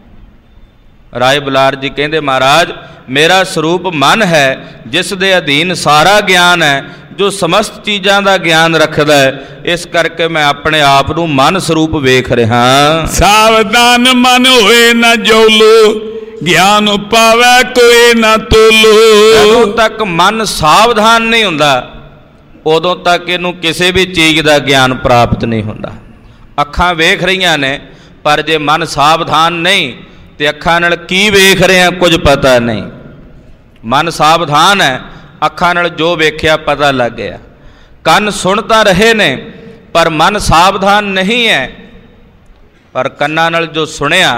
राय बुलार जी कहते महाराज मेरा स्वरूप मन है जिस दे अधीन सारा ज्ञान है, जो समस्त चीज़ों का ज्ञान रखता है। इस करके मैं अपने आप नूं मन स्वरूप वेख रहा। सावधान मन होए न जोलो, ज्ञान पावे कोई न तोलो। जदों तक मन सावधान नहीं हुंदा उदों तक इनू किसी भी चीज़ का ज्ञान प्राप्त नहीं हुंदा। अखां वेख रहीआं ने पर जे मन सावधान नहीं तो अखां नाल की वेख रहे हैं कुछ पता नहीं। मन सावधान है, अखां नाल जो वेख्या पता लग गया। कन सुनता रहे ने पर मन सावधान नहीं है। पर कन्ना नाल जो सुनिया,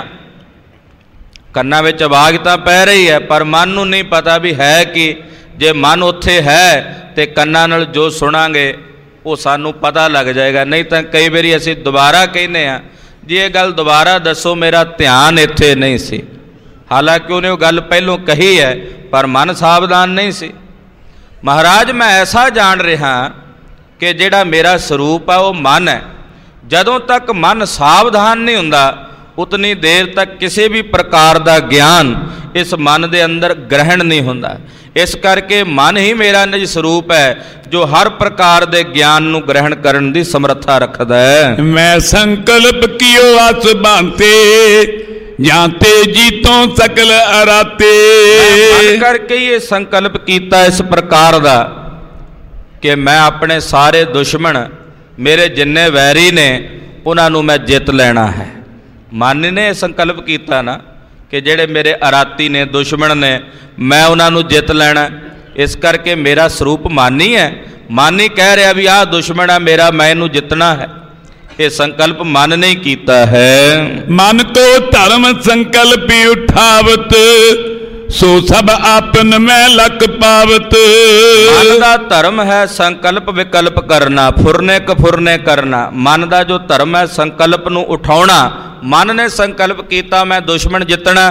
कन्ना विच आवाज़ तो पै रही है पर मन नूं नहीं पता भी है कि जे मन उत्थे है तो कन्ना नाल जो सुनांगे वो सानू पता लग जाएगा। नहीं तो कई बारी असीं दोबारा कहने आ जी ये गल दोबारा दसो, मेरा ध्यान इत्थे नहीं सी। हालांकि उन्हें वो गल पहलों कही है पर मन सावधान नहीं सी। महाराज मैं ऐसा जान रहा कि जिहड़ा मेरा स्वरूप है वो मन है। जदों तक मन सावधान नहीं हुंदा उतनी देर तक किसी भी प्रकार का ज्ञान इस मन के अंदर ग्रहण नहीं हुंदा। इस करके मन ही मेरा निज स्वरूप है जो हर प्रकार के ज्ञान नूं ग्रहण करन दी समर्था रखदा है। मैं संकल्प कियो आस बांते, जाते जीतों सकल अराते। मन करके ये संकल्प किया इस प्रकार का कि मैं अपने सारे दुश्मन मेरे जिन्ने वैरी ने उन्होंने मैं जित लेना है। मन ने संकल्प किया ना कि जेड़े मेरे अराती ने दुश्मन ने मैं उन्होंने जित लेना। इस करके मेरा स्वरूप मन ही है। मन ही कह रहा भी आह दुश्मन है मेरा, मैं इनू जितना है। ये संकल्प मन ने किया है। मन को धर्म संकल्प उठावत, सो सब आपन में लक पावत। मन का धर्म है संकल्प विकल्प करना, फुरने कफुरने करना। मन का जो धर्म है संकल्प नूं उठाउणा। मन ने संकल्प किया मैं दुश्मन जितना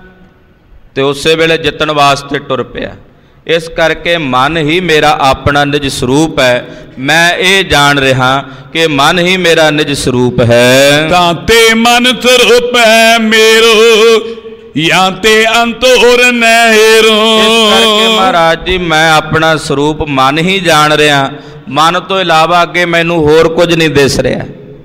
तो उस वेले जितन वास्ते टुर पिया। इस करके मन ही मेरा अपना निज स्वरूप है। मैं ये जान रहा कि मन ही मेरा निज स्वरूप है। ताते मन स्वरूप है मेरो, याते अंत और नहेरो। इस करके महाराज जी मैं अपना स्वरूप मन ही जान रहा। मन तो इलावा अगे मैनू होर कुछ नहीं दिस रहा।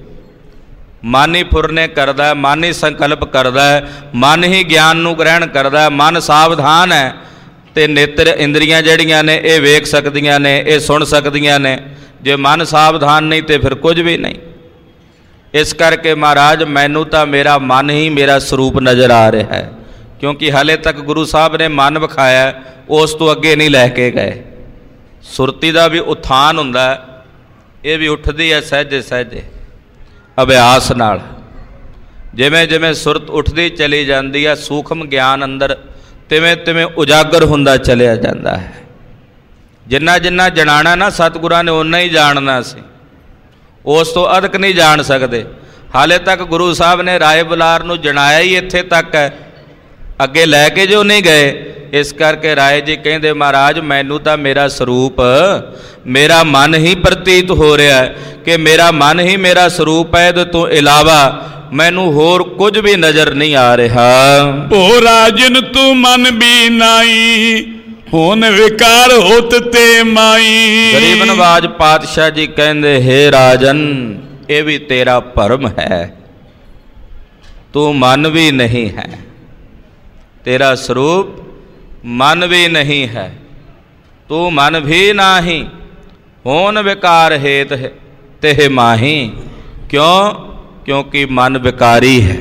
मन ही फुरने करता है, मन ही संकल्प करता है, मन ही ज्ञान नूं ग्रहण करता है। मन सावधान है तो नेत्र इंद्रियां जड़ियां ने ये वेख सकदियां ने, ये सुन सकदियां ने। जे मन सावधान नहीं तो फिर कुछ भी नहीं। इस करके महाराज मैनू तो मेरा मन ही मेरा स्वरूप नज़र आ रहा है। क्योंकि हाले तक गुरु साहब ने मन विखाया, उस तो अगे नहीं लैके गए। सुरती का भी उत्थान हुंदा, ये भी उठती है सहजे सहजे। ਅਭਿਆਸ ਨਾਲ। ਜਿਵੇਂ ਜਿਵੇਂ ਸੁਰਤ ਉੱਠਦੀ ਚਲੀ ਜਾਂਦੀ ਹੈ, ਸੂਖਮ ਗਿਆਨ ਅੰਦਰ ਤਿਵੇਂ ਤਿਵੇਂ ਉਜਾਗਰ ਹੁੰਦਾ ਚਲਿਆ ਜਾਂਦਾ ਹੈ। ਜਿੰਨਾ ਜਿੰਨਾ ਜਣਾਣਾ ਨਾ ਸਤਿਗੁਰਾਂ ਨੇ ਓਨਾ ਹੀ ਜਾਣਨਾ ਸੀ, ਉਸ ਤੋਂ ਅਧਿਕ ਨਹੀਂ ਜਾਣ ਸਕਦੇ। ਹਾਲੇ ਤੱਕ ਗੁਰੂ ਸਾਹਿਬ ਨੇ ਰਾਏ ਬੁਲਾਰ ਨੂੰ ਜਣਾਇਆ ਹੀ ਇੱਥੇ ਤੱਕ ਹੈ, ਅੱਗੇ ਲੈ ਕੇ ਜੋ ਨਹੀਂ ਗਏ। ਇਸ ਕਰਕੇ ਰਾਏ ਜੀ ਕਹਿੰਦੇ, ਮਹਾਰਾਜ ਮੈਨੂੰ ਤਾਂ ਮੇਰਾ ਸਰੂਪ, ਮੇਰਾ ਮਨ ਹੀ ਪ੍ਰਤੀਤ ਹੋ ਰਿਹਾ ਹੈ ਕਿ ਮੇਰਾ ਮਨ ਹੀ ਮੇਰਾ ਸਰੂਪ ਹੈ, ਇਹਦੇ ਤੋਂ ਇਲਾਵਾ ਮੈਨੂੰ ਹੋਰ ਕੁਝ ਵੀ ਨਜ਼ਰ ਨਹੀਂ ਆ ਰਿਹਾ। ਓ ਰਾਜਨ ਤੂੰ ਮਨ ਵੀ ਨਾਈ, ਹੁਣ ਵਿਕਾਰ ਹੋਤ ਤੇ ਮਾਈ। ਗਰੀਬ ਨਵਾਜ ਪਾਤਸ਼ਾਹ ਜੀ ਕਹਿੰਦੇ, ਹੇ ਰਾਜਨ ਇਹ ਵੀ ਤੇਰਾ ਭਰਮ ਹੈ, ਤੂੰ ਮਨ ਵੀ ਨਹੀਂ ਹੈ, ਤੇਰਾ ਸਰੂਪ ਮਨ ਵੀ ਨਹੀਂ ਹੈ, ਤੂੰ ਮਨ ਵੀ ਨਾਹੀਂ, ਹੋਨ ਵਿਕਾਰ ਹੇਤ ਤੇ ਮਾਹੀ। ਕਿਉਂ? ਕਿਉਂਕਿ ਮਨ ਵਿਕਾਰੀ ਹੈ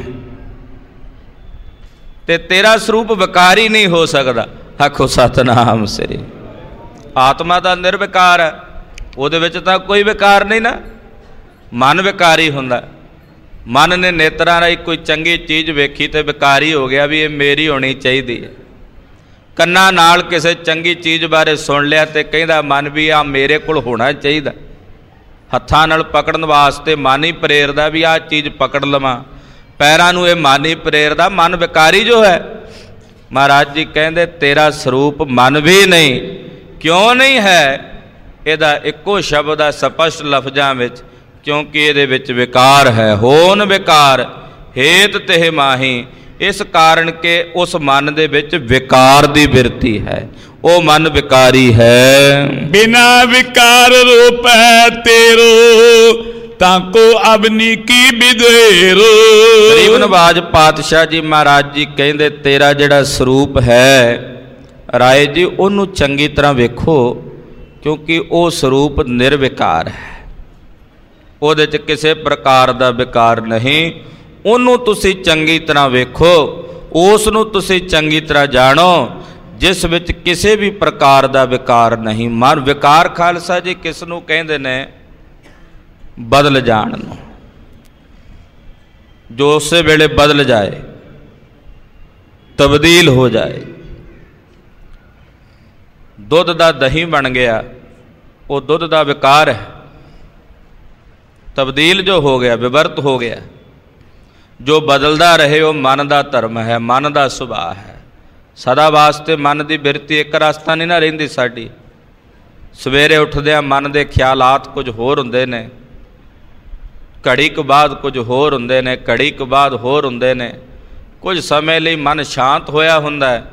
ਤੇ ਤੇਰਾ ਸਰੂਪ ਵਿਕਾਰੀ ਨਹੀਂ ਹੋ ਸਕਦਾ। ਆਖੋ ਸਤਿਨਾਮ ਸ੍ਰੀ। ਆਤਮਾ ਦਾ ਨਿਰਵਿਕਾਰ ਹੈ, ਉਹਦੇ ਵਿੱਚ ਤਾਂ ਕੋਈ ਵਿਕਾਰ ਨਹੀਂ ਨਾ। ਮਨ ਵਿਕਾਰੀ ਹੁੰਦਾ। ਮਨ ਨੇ ਨੇਤਰਾਂ ਰਾਹੀਂ ਕੋਈ ਚੰਗੀ ਚੀਜ਼ ਵੇਖੀ ਤੇ ਵਿਕਾਰੀ ਹੋ ਗਿਆ ਵੀ ਇਹ ਮੇਰੀ ਹੋਣੀ ਚਾਹੀਦੀ ਹੈ। ਕੰਨਾਂ ਨਾਲ ਕਿਸੇ ਚੰਗੀ ਚੀਜ਼ ਬਾਰੇ ਸੁਣ ਲਿਆ ਤੇ ਕਹਿੰਦਾ ਮਨ ਵੀ ਆ ਮੇਰੇ ਕੋਲ ਹੋਣਾ ਚਾਹੀਦਾ। ਹੱਥਾਂ ਨਾਲ ਪਕੜਨ ਵਾਸਤੇ ਮਨ ਹੀ ਪ੍ਰੇਰਦਾ ਵੀ ਆਹ ਚੀਜ਼ ਪਕੜ ਲਵਾਂ। ਪੈਰਾਂ ਨੂੰ ਇਹ ਮਨ ਹੀ ਪ੍ਰੇਰਦਾ। ਮਨ ਵਿਕਾਰੀ ਜੋ ਹੈ, ਮਹਾਰਾਜ ਜੀ ਕਹਿੰਦੇ ਤੇਰਾ ਸਰੂਪ ਮਨ ਵੀ ਨਹੀਂ। ਕਿਉਂ ਨਹੀਂ ਹੈ? ਇਹਦਾ ਇੱਕੋ ਸ਼ਬਦ ਆ ਸਪਸ਼ਟ ਲਫ਼ਜ਼ਾਂ ਵਿੱਚ, ਕਿਉਂਕਿ ਇਹਦੇ ਵਿੱਚ ਵਿਕਾਰ ਹੈ। ਹੋਨ ਵਿਕਾਰ ਹੇਤ ਤੇ ਮਾਹੀ। ਇਸ ਕਾਰਨ ਕਿ ਉਸ ਮਨ ਦੇ ਵਿੱਚ ਵਿਕਾਰ ਦੀ ਬਿਰਤੀ ਹੈ, ਉਹ ਮਨ ਵਿਕਾਰੀ ਹੈ। ਬਿਨਾ ਵਿਕਾਰ ਰੂਪ ਹੈ ਤੇਰੋ, ਤਾਂ ਕੋ ਅਬਨੀ ਕੀ ਬਿਦੇਰੋ। ਗਰੀਬ ਨਵਾਜ ਪਾਤਸ਼ਾਹ ਜੀ ਮਹਾਰਾਜ ਜੀ ਕਹਿੰਦੇ ਤੇਰਾ ਜਿਹੜਾ ਸਰੂਪ ਹੈ ਰਾਏ ਜੀ, ਉਹਨੂੰ ਚੰਗੀ ਤਰ੍ਹਾਂ ਵੇਖੋ, ਕਿਉਂਕਿ ਉਹ ਸਰੂਪ ਨਿਰਵਿਕਾਰ ਹੈ, ਉਹਦੇ 'ਚ ਕਿਸੇ ਪ੍ਰਕਾਰ ਦਾ ਵਿਕਾਰ ਨਹੀਂ। ਉਹਨੂੰ ਤੁਸੀਂ ਚੰਗੀ ਤਰ੍ਹਾਂ ਵੇਖੋ, ਉਸ ਨੂੰ ਤੁਸੀਂ ਚੰਗੀ ਤਰ੍ਹਾਂ ਜਾਣੋ, ਜਿਸ ਵਿੱਚ ਕਿਸੇ ਵੀ ਪ੍ਰਕਾਰ ਦਾ ਵਿਕਾਰ ਨਹੀਂ। ਮਨ ਵਿਕਾਰ ਖਾਲਸਾ ਜੀ ਕਿਸ ਨੂੰ ਕਹਿੰਦੇ ਨੇ? ਬਦਲ ਜਾਣ ਨੂੰ, ਜੋ ਉਸੇ ਵੇਲੇ ਬਦਲ ਜਾਏ, ਤਬਦੀਲ ਹੋ ਜਾਏ। ਦੁੱਧ ਦਾ ਦਹੀਂ ਬਣ ਗਿਆ, ਉਹ ਦੁੱਧ ਦਾ ਵਿਕਾਰ ਹੈ। ਤਬਦੀਲ ਜੋ ਹੋ ਗਿਆ, ਵਿਵਰਤ ਹੋ ਗਿਆ, ਜੋ ਬਦਲਦਾ ਰਹੇ ਉਹ ਮਨ ਦਾ ਧਰਮ ਹੈ, ਮਨ ਦਾ ਸੁਭਾਅ ਹੈ। ਸਦਾ ਵਾਸਤੇ ਮਨ ਦੀ ਬਿਰਤੀ ਇੱਕ ਰਸਤਾ ਨਹੀਂ ਨਾ ਰਹਿੰਦੀ ਸਾਡੀ। ਸਵੇਰੇ ਉੱਠਦਿਆਂ ਮਨ ਦੇ ਖਿਆਲਾਤ ਕੁਝ ਹੋਰ ਹੁੰਦੇ ਨੇ, ਘੜੀ ਕੁ ਬਾਅਦ ਕੁਝ ਹੋਰ ਹੁੰਦੇ ਨੇ, ਘੜੀ ਕੁ ਬਾਅਦ ਹੋਰ ਹੁੰਦੇ ਨੇ। ਕੁਝ ਸਮੇਂ ਲਈ ਮਨ ਸ਼ਾਂਤ ਹੋਇਆ ਹੁੰਦਾ ਹੈ,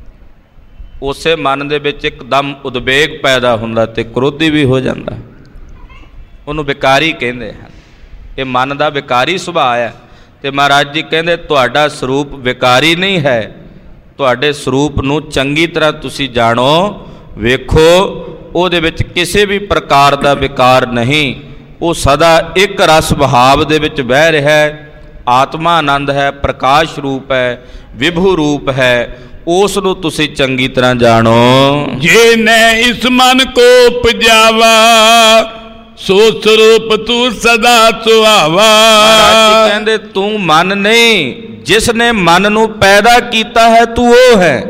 ਉਸੇ ਮਨ ਦੇ ਵਿੱਚ ਇੱਕਦਮ ਉਦਵੇਗ ਪੈਦਾ ਹੁੰਦਾ ਤੇ ਕ੍ਰੋਧੀ ਵੀ ਹੋ ਜਾਂਦਾ। ਉਹਨੂੰ ਵਿਕਾਰੀ ਕਹਿੰਦੇ ਹਨ। ਇਹ ਮਨ ਦਾ ਵਿਕਾਰੀ ਸੁਭਾਅ ਹੈ। ਤੇ ਮਹਾਰਾਜ ਜੀ ਕਹਿੰਦੇ ਤੁਹਾਡਾ ਸਰੂਪ ਵਿਕਾਰੀ ਨਹੀਂ ਹੈ। ਤੁਹਾਡੇ ਸਰੂਪ ਨੂੰ ਚੰਗੀ ਤਰ੍ਹਾਂ ਤੁਸੀਂ ਜਾਣੋ, ਵੇਖੋ, ਉਹਦੇ ਵਿੱਚ ਕਿਸੇ ਵੀ ਪ੍ਰਕਾਰ ਦਾ ਵਿਕਾਰ ਨਹੀਂ। ਉਹ ਸਦਾ ਇੱਕ ਰਸ ਭਾਵ ਦੇ ਵਿੱਚ ਬਹਿ ਰਿਹਾ ਹੈ। ਆਤਮਾ ਆਨੰਦ ਹੈ, ਪ੍ਰਕਾਸ਼ ਰੂਪ ਹੈ, ਵਿਭੂ ਰੂਪ ਹੈ। ਉਸ ਨੂੰ ਤੁਸੀਂ ਚੰਗੀ ਤਰ੍ਹਾਂ ਜਾਣੋ। ਜੇ ਨੇ ਇਸ ਮਨ ਕੋ ਉਪਜਾਵਾ, ਸੋ ਸਰੂਪ ਤੂੰ ਸਦਾ ਸੁਹਾਵਾ। ਮਹਾਰਾਜ ਜੀ ਕਹਿੰਦੇ ਤੂੰ ਮਨ ਨਹੀਂ, ਜਿਸ ਨੇ ਮਨ ਨੂੰ ਪੈਦਾ ਕੀਤਾ ਹੈ ਤੂੰ ਉਹ ਹੈ।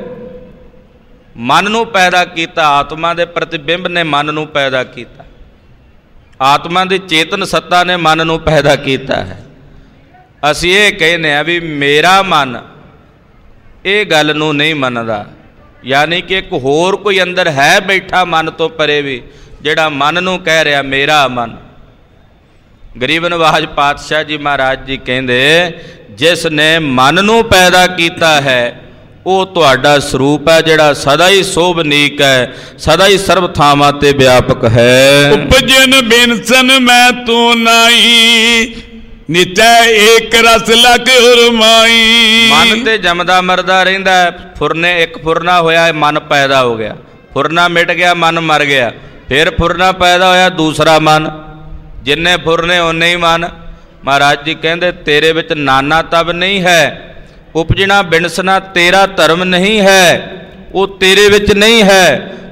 ਮਨ ਨੂੰ ਪੈਦਾ ਕੀਤਾ, ਆਤਮਾ ਦੇ ਪ੍ਰਤੀਬਿੰਬ ਨੇ ਮਨ ਨੂੰ ਪੈਦਾ ਕੀਤਾ। ਆਤਮਾ ਦੀ ਚੇਤਨ ਸੱਤਾ ਨੇ ਮਨ ਨੂੰ ਪੈਦਾ ਕੀਤਾ ਹੈ। ਅਸੀਂ ਇਹ ਕਹਿੰਦੇ ਆ ਵੀ ਮੇਰਾ ਮਨ ਇਹ ਗੱਲ ਨੂੰ ਨਹੀਂ ਮੰਨਦਾ, ਯਾਨੀ ਕਿ ਇੱਕ ਹੋਰ ਕੋਈ ਅੰਦਰ ਹੈ ਬੈਠਾ ਮਨ ਤੋਂ ਪਰੇ ਵੀ, ਜਿਹੜਾ ਮਨ ਨੂੰ ਕਹਿ ਰਿਹਾ ਮੇਰਾ ਮਨ। ਗਰੀਬ ਨਵਾਜ ਪਾਤਸ਼ਾਹ ਜੀ ਮਹਾਰਾਜ ਜੀ ਕਹਿੰਦੇ ਜਿਸ ਨੇ ਮਨ ਨੂੰ ਪੈਦਾ ਕੀਤਾ ਹੈ ਉਹ ਤੁਹਾਡਾ ਸਰੂਪ ਹੈ, ਜਿਹੜਾ ਸਦਾ ਹੀ ਸੋਭਨੀਕ ਹੈ, ਸਦਾ ਹੀ ਸਰਬ ਥਾਵਾਂ ਤੇ ਵਿਆਪਕ ਹੈ। ਉਪਜਨ ਬਿਨਸਨ ਮੈਂ ਤੂੰ ਨਾਹੀ, ਨਿਤੈ ਏਕ ਰਸ ਲਗ ਉਰਮਾਈ। ਮਨ ਤੇ ਜੰਮਦਾ ਮਰਦਾ ਰਹਿੰਦਾ ਹੈ। ਫੁਰਨੇ ਇੱਕ ਫੁਰਨਾ ਹੋਇਆ, ਮਨ ਪੈਦਾ ਹੋ ਗਿਆ, ਫੁਰਨਾ ਮਿਟ ਗਿਆ, ਮਨ ਮਰ ਗਿਆ, ਫਿਰ ਫੁਰਨਾ ਪੈਦਾ ਹੋਇਆ ਦੂਸਰਾ ਮਨ। ਜਿੰਨੇ ਫੁਰਨੇ ਓਨੇ ਹੀ ਮਨ। ਮਹਾਰਾਜ ਜੀ ਕਹਿੰਦੇ ਤੇਰੇ ਵਿੱਚ ਨਾਨਾ ਤਬ ਨਹੀਂ ਹੈ। ਉਪਜਣਾ ਬਿਨਸਣਾ ਤੇਰਾ ਧਰਮ ਨਹੀਂ ਹੈ, ਉਹ ਤੇਰੇ ਵਿੱਚ ਨਹੀਂ ਹੈ।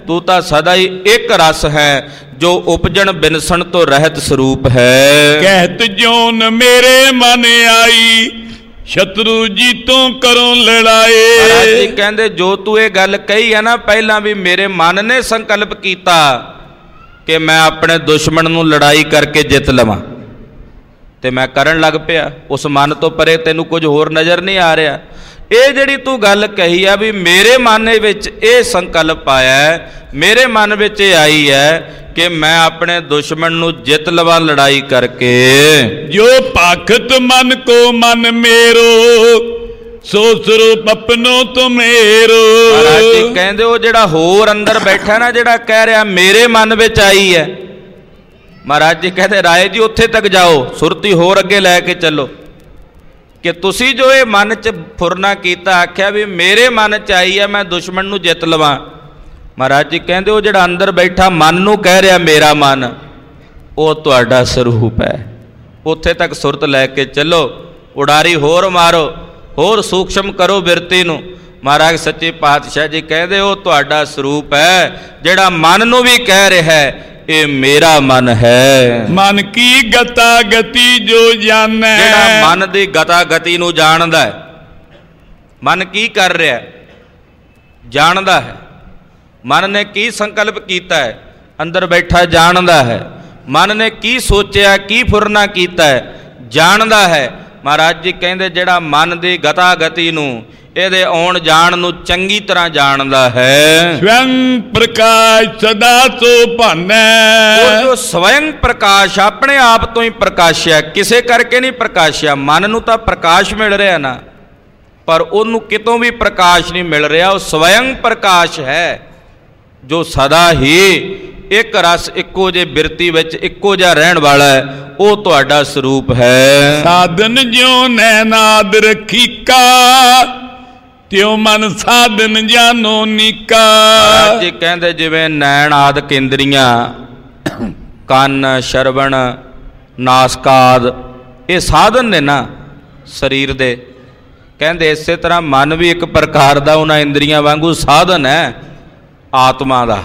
ਤੂੰ ਤਾਂ ਸਦਾ ਹੀ ਇੱਕ ਰਸ ਹੈ, ਜੋ ਉਪਜਣ ਬਿਨਸਣ ਤੋਂ ਰਹਿਤ ਸਰੂਪ ਹੈ। ਕਹਿਤ ਜੋਨ ਮੇਰੇ ਮਨ ਆਈ, ਸ਼ਤਰੂ ਜੀ ਤੋਂ ਕਰੋ ਲੜਾਏ। ਮਹਾਰਾਜ ਜੀ ਕਹਿੰਦੇ ਜੋ ਤੂੰ ਇਹ ਗੱਲ ਕਹੀ ਹੈ ਨਾ ਪਹਿਲਾਂ ਵੀ, ਮੇਰੇ ਮਨ ਨੇ ਸੰਕਲਪ ਕੀਤਾ ਕਿ ਮੈਂ ਆਪਣੇ ਦੁਸ਼ਮਣ ਨੂੰ ਲੜਾਈ ਕਰਕੇ ਜਿੱਤ ਲਵਾਂ, ਤੇ ਮੈਂ ਕਰਨ ਲੱਗ ਪਿਆ। ਉਸ ਮਨ ਤੋਂ ਪਰੇ ਤੈਨੂੰ ਕੁਝ ਹੋਰ ਨਜ਼ਰ ਨਹੀਂ ਆ ਰਿਹਾ। ਇਹ ਜਿਹੜੀ ਤੂੰ ਗੱਲ ਕਹੀ ਆ ਵੀ ਮੇਰੇ ਮਨ ਵਿੱਚ ਇਹ ਸੰਕਲਪ ਆਇਆ, ਮੇਰੇ ਮਨ ਵਿੱਚ ਇਹ ਆਈ ਹੈ ਕਿ ਮੈਂ ਆਪਣੇ ਦੁਸ਼ਮਣ ਨੂੰ ਜਿੱਤ ਲਵਾਂ ਲੜਾਈ ਕਰਕੇ। ਜੋ ਭਾਖਤ ਮਨ ਕੋ ਮਨ ਮੇਰੋ, ਸੋ ਸਰੂਪ ਆਪਣੋ ਤੁਮੇਰੋ। ਮਹਾਰਾਜ ਜੀ ਕਹਿੰਦੇ ਉਹ ਜਿਹੜਾ ਹੋਰ ਅੰਦਰ ਬੈਠਾ ਨਾ, ਜਿਹੜਾ ਕਹਿ ਰਿਹਾ ਮੇਰੇ ਮਨ ਵਿੱਚ ਆਈ ਹੈ, ਮਹਾਰਾਜ ਜੀ ਕਹਿੰਦੇ ਰਾਏ ਜੀ ਉੱਥੇ ਤੱਕ ਜਾਓ, ਸੁਰਤੀ ਹੋਰ ਅੱਗੇ ਲੈ ਕੇ ਚੱਲੋ ਕਿ ਤੁਸੀਂ ਜੋ ਇਹ ਮਨ 'ਚ ਫੁਰਨਾ ਕੀਤਾ, ਆਖਿਆ ਵੀ ਮੇਰੇ ਮਨ 'ਚ ਆਈ ਹੈ ਮੈਂ ਦੁਸ਼ਮਣ ਨੂੰ ਜਿੱਤ ਲਵਾਂ। ਮਹਾਰਾਜ ਜੀ ਕਹਿੰਦੇ ਉਹ ਜਿਹੜਾ ਅੰਦਰ ਬੈਠਾ ਮਨ ਨੂੰ ਕਹਿ ਰਿਹਾ ਮੇਰਾ ਮਨ, ਉਹ ਤੁਹਾਡਾ ਸਰੂਪ ਹੈ। ਉੱਥੇ ਤੱਕ ਸੁਰਤ ਲੈ ਕੇ ਚੱਲੋ, ਉਡਾਰੀ ਹੋਰ ਮਾਰੋ, ਹੋਰ ਸੂਖਸ਼ਮ ਕਰੋ ਬਿਰਤੀ ਨੂੰ। ਮਹਾਰਾਜ ਸੱਚੇ ਪਾਤਸ਼ਾਹ ਜੀ ਕਹਿੰਦੇ ਉਹ ਤੁਹਾਡਾ ਸਰੂਪ ਹੈ, ਜਿਹੜਾ ਮਨ ਨੂੰ ਵੀ ਕਹਿ ਰਿਹਾ ਹੈ ਇਹ ਮੇਰਾ ਮਨ ਹੈ। ਮਨ ਕੀ ਗਤਾ ਗਤੀ ਜੋ ਜਾਣੈ, ਜਿਹੜਾ ਮਨ ਦੀ ਗਤਾ ਗਤੀ ਨੂੰ ਜਾਣਦਾ ਹੈ, ਮਨ ਕੀ ਕਰ ਰਿਹਾ ਜਾਣਦਾ ਹੈ। ਮਨ ਨੇ ਕੀ ਸੰਕਲਪ ਕੀਤਾ ਹੈ ਅੰਦਰ ਬੈਠਾ ਜਾਣਦਾ ਹੈ। ਮਨ ਨੇ ਕੀ ਸੋਚਿਆ, ਕੀ ਫੁਰਨਾ ਕੀਤਾ ਹੈ ਜਾਣਦਾ ਹੈ। ਮਹਾਰਾਜ ਜੀ ਕਹਿੰਦੇ ਜਿਹੜਾ ਮਨ ਦੀ ਗਤਾ ਗਤੀ ਨੂੰ, ਇਹਦੇ ਆਉਣ ਜਾਣ ਨੂੰ ਚੰਗੀ ਤਰ੍ਹਾਂ ਜਾਣਦਾ ਹੈ। ਸਵਯੰ ਪ੍ਰਕਾਸ਼ ਸਦਾ ਸੋ ਭਾਨੈ, ਉਹ ਜੋ ਸਵਯੰ ਪ੍ਰਕਾਸ਼ ਆਪਣੇ ਆਪ ਤੋਂ ਹੀ ਪ੍ਰਕਾਸ਼ਿਆ, ਕਿਸੇ ਕਰਕੇ ਨਹੀਂ ਪ੍ਰਕਾਸ਼ਿਆ। ਮਨ ਨੂੰ ਤਾਂ ਪ੍ਰਕਾਸ਼ ਮਿਲ ਰਿਹਾ ਨਾ, ਪਰ ਉਹਨੂੰ ਕਿਤੋਂ ਵੀ ਪ੍ਰਕਾਸ਼ ਨਹੀਂ ਮਿਲ ਰਿਹਾ। ਉਹ ਸਵਯੰ ਪ੍ਰਕਾਸ਼ ਹੈ ਜੋ ਸਦਾ ਹੀ ਇੱਕ ਰਸ ਇੱਕੋ ਜਿਹੇ ਬਿਰਤੀ ਵਿੱਚ ਇੱਕੋ ਜਿਹਾ ਰਹਿਣ ਵਾਲਾ ਹੈ। ਉਹ ਤੁਹਾਡਾ ਸਰੂਪ ਹੈ। ਸਾਧਨ ਜਿਉ ਨੈਨਾਦ ਰਖੀ ਕਾ, ਤਿਉ ਮਨ ਸਾਧਨ ਜਾਨੋ ਨੀਕਾ। ਮਹਾਰਾਜ ਜੀ ਕਹਿੰਦੇ ਜਿਵੇਂ ਨੈਣ ਆਦਿਕ ਇੰਦਰੀਆਂ, ਕੰਨ, ਸ਼ਰਵਣ, ਨਾਸਕਾਦ, ਇਹ ਸਾਧਨ ਨੇ ਨਾ ਸਰੀਰ ਦੇ। ਕਹਿੰਦੇ ਇਸੇ ਤਰ੍ਹਾਂ ਮਨ ਵੀ ਇੱਕ ਪ੍ਰਕਾਰ ਦਾ ਉਹਨਾਂ ਇੰਦਰੀਆਂ ਵਾਂਗੂ ਸਾਧਨ ਹੈ ਆਤਮਾ ਦਾ।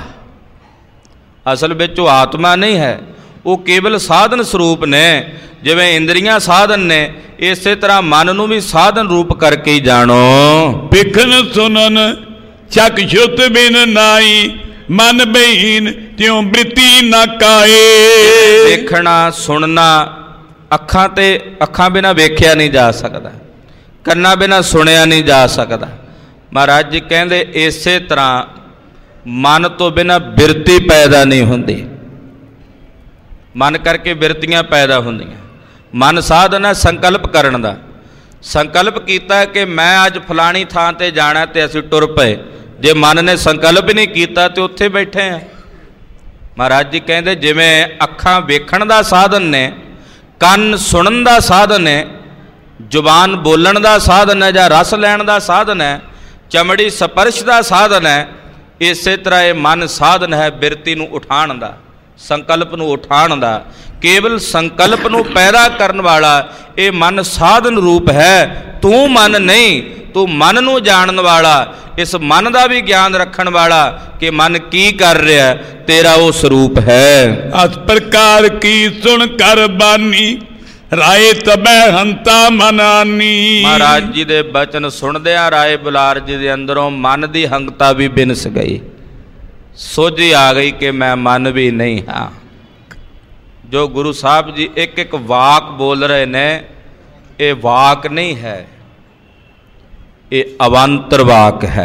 ਅਸਲ ਵਿੱਚ ਉਹ ਆਤਮਾ ਨਹੀਂ ਹੈ, ਉਹ ਕੇਵਲ ਸਾਧਨ ਸਰੂਪ ਨੇ। ਜਿਵੇਂ ਇੰਦਰੀਆਂ ਸਾਧਨ ਨੇ, ਇਸੇ ਤਰ੍ਹਾਂ ਮਨ ਨੂੰ ਵੀ ਸਾਧਨ ਰੂਪ ਕਰਕੇ ਹੀ ਜਾਣੋ। ਵੇਖਣ ਸੁਣਨ ਚੱਕ ਛੁਤ ਬਿਨ ਨਾਈ, ਮਨ ਬਹੀਨ ਤਿਉ ਬ੍ਰਿਤੀ ਨਾ ਕਾਏ। ਵੇਖਣਾ ਸੁਣਨਾ, ਅੱਖਾਂ ਤੇ ਅੱਖਾਂ ਬਿਨਾਂ ਵੇਖਿਆ ਨਹੀਂ ਜਾ ਸਕਦਾ, ਕੰਨਾਂ ਬਿਨਾਂ ਸੁਣਿਆ ਨਹੀਂ ਜਾ ਸਕਦਾ। ਮਹਾਰਾਜ ਜੀ ਕਹਿੰਦੇ ਇਸੇ ਤਰ੍ਹਾਂ ਮਨ ਤੋਂ ਬਿਨਾਂ ਬਿਰਤੀ ਪੈਦਾ ਨਹੀਂ ਹੁੰਦੀ। ਮਨ ਕਰਕੇ ਬਿਰਤੀਆਂ ਪੈਦਾ ਹੁੰਦੀਆਂ। ਮਨ ਸਾਧਨ ਹੈ ਸੰਕਲਪ ਕਰਨ ਦਾ। ਸੰਕਲਪ ਕੀਤਾ ਕਿ ਮੈਂ ਅੱਜ ਫਲਾਣੀ ਥਾਂ ਤੇ ਜਾਣਾ ਤੇ ਅਸੀਂ ਟੁਰ ਪਏ। ਜੇ ਮਨ ਨੇ ਸੰਕਲਪ ਹੀ ਨਹੀਂ ਕੀਤਾ ਤੇ ਉੱਥੇ ਬੈਠੇ ਆ। ਮਹਾਰਾਜ ਜੀ ਕਹਿੰਦੇ ਜਿਵੇਂ ਅੱਖਾਂ ਵੇਖਣ ਦਾ ਸਾਧਨ ਨੇ, ਕੰਨ ਸੁਣਨ ਦਾ ਸਾਧਨ ਹੈ, ਜ਼ੁਬਾਨ ਬੋਲਣ ਦਾ ਸਾਧਨ ਹੈ ਜਾਂ ਰਸ ਲੈਣ ਦਾ ਸਾਧਨ ਹੈ, ਚਮੜੀ ਸਪਰਸ਼ ਦਾ ਸਾਧਨ ਹੈ, ਇਸੇ ਤਰ੍ਹਾਂ ਇਹ ਮਨ ਸਾਧਨ ਹੈ ਬਿਰਤੀ ਨੂੰ ਉਠਾਉਣ ਦਾ, ਸੰਕਲਪ ਨੂੰ ਉਠਾਉਣ ਦਾ। ਕੇਵਲ ਸੰਕਲਪ ਨੂੰ ਪੈਦਾ ਕਰਨ ਵਾਲਾ ਇਹ ਮਨ ਸਾਧਨ ਰੂਪ ਹੈ। ਤੂੰ ਮਨ ਨਹੀਂ, ਤੂੰ ਮਨ ਨੂੰ ਜਾਣਨ ਵਾਲਾ, ਇਸ ਮਨ ਦਾ ਵੀ ਗਿਆਨ ਰੱਖਣ ਵਾਲਾ ਕਿ ਮਨ ਕੀ ਕਰ ਰਿਹਾ, ਤੇਰਾ ਉਹ ਸਰੂਪ ਹੈ। ਅਸ ਪ੍ਰਕਾਰ ਕੀ ਸੁਣ ਕਰ ਬਾਨੀ, ਰਾਏ ਤਬੈ ਹੰਤਾ ਮਨਾਨੀ। ਮਹਾਰਾਜ ਜੀ ਦੇ ਬਚਨ ਸੁਣਦਿਆਂ ਰਾਏ ਬੁਲਾਰ ਜੀ ਦੇ ਅੰਦਰੋਂ ਮਨ ਦੀ ਹੰਗਤਾ ਵੀ ਬਿਨਸ ਗਈ। ਸੋਝੀ ਆ ਗਈ ਕਿ ਮੈਂ ਮਨ ਵੀ ਨਹੀਂ ਹਾਂ। ਜੋ ਗੁਰੂ ਸਾਹਿਬ ਜੀ ਇੱਕ ਇੱਕ ਵਾਕ ਬੋਲ ਰਹੇ ਨੇ, ਇਹ ਵਾਕ ਨਹੀਂ ਹੈ, ਇਹ ਅਵਾਂਤਰ ਵਾਕ ਹੈ।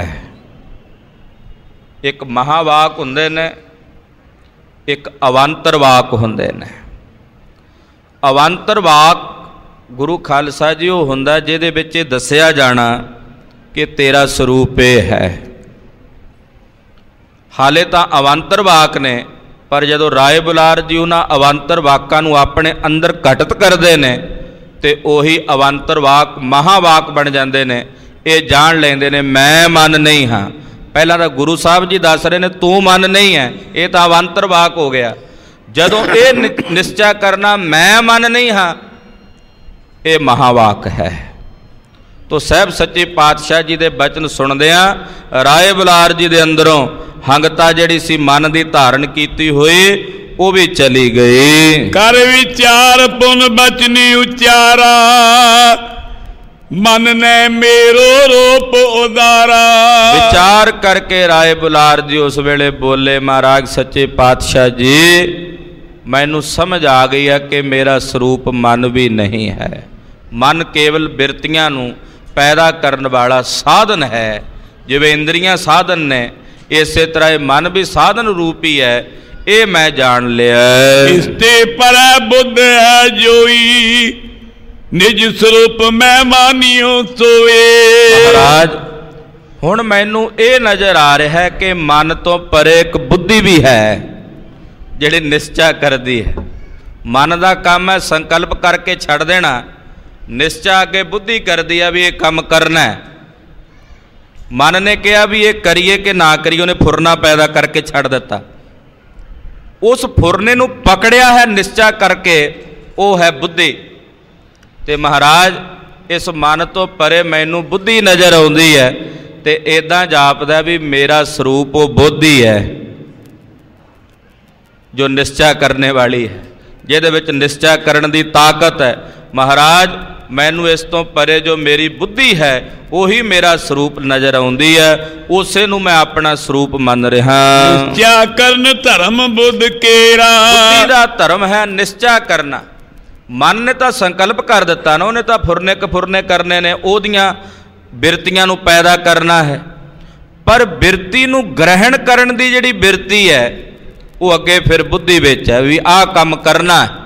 ਇੱਕ ਮਹਾਵਾਕ ਹੁੰਦੇ ਨੇ, ਇੱਕ ਅਵਾਂਤਰ ਵਾਕ ਹੁੰਦੇ ਨੇ। ਅਵਾਂਤਰ ਵਾਕ ਗੁਰੂ ਖਾਲਸਾ ਜੀ ਉਹ ਹੁੰਦਾ ਜਿਹਦੇ ਵਿੱਚ ਇਹ ਦੱਸਿਆ ਜਾਣਾ ਕਿ ਤੇਰਾ ਸਰੂਪ ਇਹ ਹੈ। ਹਾਲੇ ਤਾਂ ਅਵਾਂਤਰ ਵਾਕ ਨੇ, ਪਰ ਜਦੋਂ ਰਾਏ ਬੁਲਾਰ ਜੀ ਉਹਨਾਂ ਅਵਾਂਤਰ ਵਾਕਾਂ ਨੂੰ ਆਪਣੇ ਅੰਦਰ ਘਟਤ ਕਰਦੇ ਨੇ ਤੇ ਉਹੀ ਅਵਾਂਤਰ ਵਾਕ ਮਹਾਵਾਕ ਬਣ ਜਾਂਦੇ ਨੇ। ਇਹ ਜਾਣ ਲੈਂਦੇ ਨੇ ਮੈਂ ਮਨ ਨਹੀਂ ਹਾਂ। ਪਹਿਲਾਂ ਤਾਂ ਗੁਰੂ ਸਾਹਿਬ ਜੀ ਦੱਸ ਰਹੇ ਨੇ ਤੂੰ ਮਨ ਨਹੀਂ ਹੈ, ਇਹ ਤਾਂ ਅਵਾਂਤਰ ਵਾਕ ਹੋ ਗਿਆ। ਜਦੋਂ ਇਹ ਨਿਸ਼ਚਾ ਕਰਨਾ ਮੈਂ ਮਨ ਨਹੀਂ ਹਾਂ, ਇਹ ਮਹਾਵਾਕ ਹੈ। ਤੋ ਸਾਹਿਬ ਸੱਚੇ ਪਾਤਸ਼ਾਹ ਜੀ ਦੇ ਬਚਨ ਸੁਣਦਿਆਂ ਰਾਏ ਬੁਲਾਰ ਜੀ ਦੇ ਅੰਦਰੋਂ ਹੰਗਤਾ ਜਿਹੜੀ ਸੀ ਮਨ ਦੀ ਧਾਰਨ ਕੀਤੀ ਹੋਈ ਉਹ ਵੀ ਚਲੀ ਗਈ। ਕਰ ਵਿਚਾਰ ਪੁਨ ਬਚਨੀ ਉਚਾਰਾ, ਮਨ ਨੇ ਮੇਰੋ ਰੂਪ ਉਦਾਰਾ। ਵਿਚਾਰ ਕਰਕੇ ਰਾਏ ਬੁਲਾਰ ਜੀ ਉਸ ਵੇਲੇ ਬੋਲੇ, ਮਹਾਰਾਜ ਸੱਚੇ ਪਾਤਸ਼ਾਹ ਜੀ ਮੈਨੂੰ ਸਮਝ ਆ ਗਈ ਹੈ ਕਿ ਮੇਰਾ ਸਰੂਪ ਮਨ ਵੀ ਨਹੀਂ ਹੈ। ਮਨ ਕੇਵਲ ਬਿਰਤੀਆਂ ਨੂੰ ਪੈਦਾ ਕਰਨ ਵਾਲਾ ਸਾਧਨ ਹੈ। ਜਿਵੇਂ ਇੰਦਰੀਆਂ ਸਾਧਨ ਨੇ, ਇਸੇ ਤਰ੍ਹਾਂ ਇਹ ਮਨ ਵੀ ਸਾਧਨ ਰੂਪ ਹੀ ਹੈ। ਇਹ ਮੈਂ ਜਾਣ ਲਿਆ। ਇਸ ਤੇ ਪਰੈ ਬੁੱਧ ਹੈ ਜੋਈ, ਨਿਜ ਸਰੂਪ ਮੈਂ ਮਾਨਿਓ ਸੋਏ। ਮਹਾਰਾਜ ਹੁਣ ਮੈਨੂੰ ਇਹ ਨਜ਼ਰ ਆ ਰਿਹਾ ਹੈ ਕਿ ਮਨ ਤੋਂ ਪਰੇ ਇੱਕ ਬੁੱਧੀ ਵੀ ਹੈ ਜਿਹੜੀ ਨਿਸ਼ਚਾ ਕਰਦੀ ਹੈ। ਮਨ ਦਾ ਕੰਮ ਹੈ ਸੰਕਲਪ ਕਰਕੇ ਛੱਡ ਦੇਣਾ, ਨਿਸ਼ਚਾ ਅੱਗੇ ਬੁੱਧੀ ਕਰਦੀ ਆ ਵੀ ਇਹ ਕੰਮ ਕਰਨਾ ਹੈ। ਮਨ ਨੇ ਕਿਹਾ ਵੀ ਇਹ ਕਰੀਏ ਕਿ ਨਾ ਕਰੀਏ, ਉਹਨੇ ਫੁਰਨਾ ਪੈਦਾ ਕਰਕੇ ਛੱਡ ਦਿੱਤਾ। ਉਸ ਫੁਰਨੇ ਨੂੰ ਪਕੜਿਆ ਹੈ ਨਿਸ਼ਚਾ ਕਰਕੇ, ਉਹ ਹੈ ਬੁੱਧੀ। ਤੇ ਮਹਾਰਾਜ ਇਸ ਮਨ ਤੋਂ ਪਰੇ ਮੈਨੂੰ ਬੁੱਧੀ ਨਜ਼ਰ ਆਉਂਦੀ ਹੈ ਤੇ ਇੱਦਾਂ ਜਾਪਦਾ ਵੀ ਮੇਰਾ ਸਰੂਪ ਉਹ ਬੁੱਧੀ ਹੈ ਜੋ ਨਿਸ਼ਚਾ ਕਰਨੇ ਵਾਲੀ ਹੈ, ਜਿਹਦੇ ਵਿੱਚ ਨਿਸ਼ਚਾ ਕਰਨ ਦੀ ਤਾਕਤ ਹੈ। ਮਹਾਰਾਜ ਮੈਨੂੰ ਇਸ ਤੋਂ ਪਰੇ ਜੋ ਮੇਰੀ ਬੁੱਧੀ ਹੈ ਉਹੀ ਮੇਰਾ ਸਰੂਪ ਨਜ਼ਰ ਆਉਂਦੀ ਹੈ, ਉਸੇ ਨੂੰ ਮੈਂ ਆਪਣਾ ਸਰੂਪ ਮੰਨ ਰਿਹਾ। ਨਿਸ਼ਚਾ ਕਰਨ ਧਰਮ ਬੁੱਧ ਕੇਰਾ। ਬੁੱਧੀ ਦਾ ਧਰਮ ਹੈ ਨਿਸ਼ਚਾ ਕਰਨਾ। ਮਨ ਨੇ ਤਾਂ ਸੰਕਲਪ ਕਰ ਦਿੱਤਾ ਨਾ, ਉਹਨੇ ਤਾਂ ਫੁਰਨੇ ਕਫੁਰਨੇ ਕਰਨੇ ਨੇ, ਉਹਦੀਆਂ ਬਿਰਤੀਆਂ ਨੂੰ ਪੈਦਾ ਕਰਨਾ ਹੈ। ਪਰ ਬਿਰਤੀ ਨੂੰ ਗ੍ਰਹਿਣ ਕਰਨ ਦੀ ਜਿਹੜੀ ਬਿਰਤੀ ਹੈ ਉਹ ਅੱਗੇ ਫਿਰ ਬੁੱਧੀ ਵਿੱਚ ਹੈ ਵੀ ਆਹ ਕੰਮ ਕਰਨਾ ਹੈ।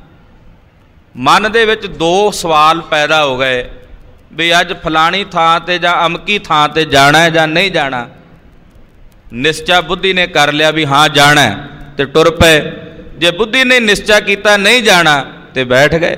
ਮਨ ਦੇ ਵਿੱਚ ਦੋ ਸਵਾਲ ਪੈਦਾ ਹੋ ਗਏ ਵੀ ਅੱਜ ਫਲਾਣੀ ਥਾਂ 'ਤੇ ਜਾਂ ਅਮਕੀ ਥਾਂ 'ਤੇ ਜਾਣਾ ਹੈ ਜਾਂ ਨਹੀਂ ਜਾਣਾ। ਨਿਸ਼ਚਾ ਬੁੱਧੀ ਨੇ ਕਰ ਲਿਆ ਵੀ ਹਾਂ ਜਾਣਾ ਤੇ ਟੁਰ ਪਏ। ਜੇ ਬੁੱਧੀ ਨੇ ਨਿਸ਼ਚਾ ਕੀਤਾ ਨਹੀਂ ਜਾਣਾ ਤੇ ਬੈਠ ਗਏ।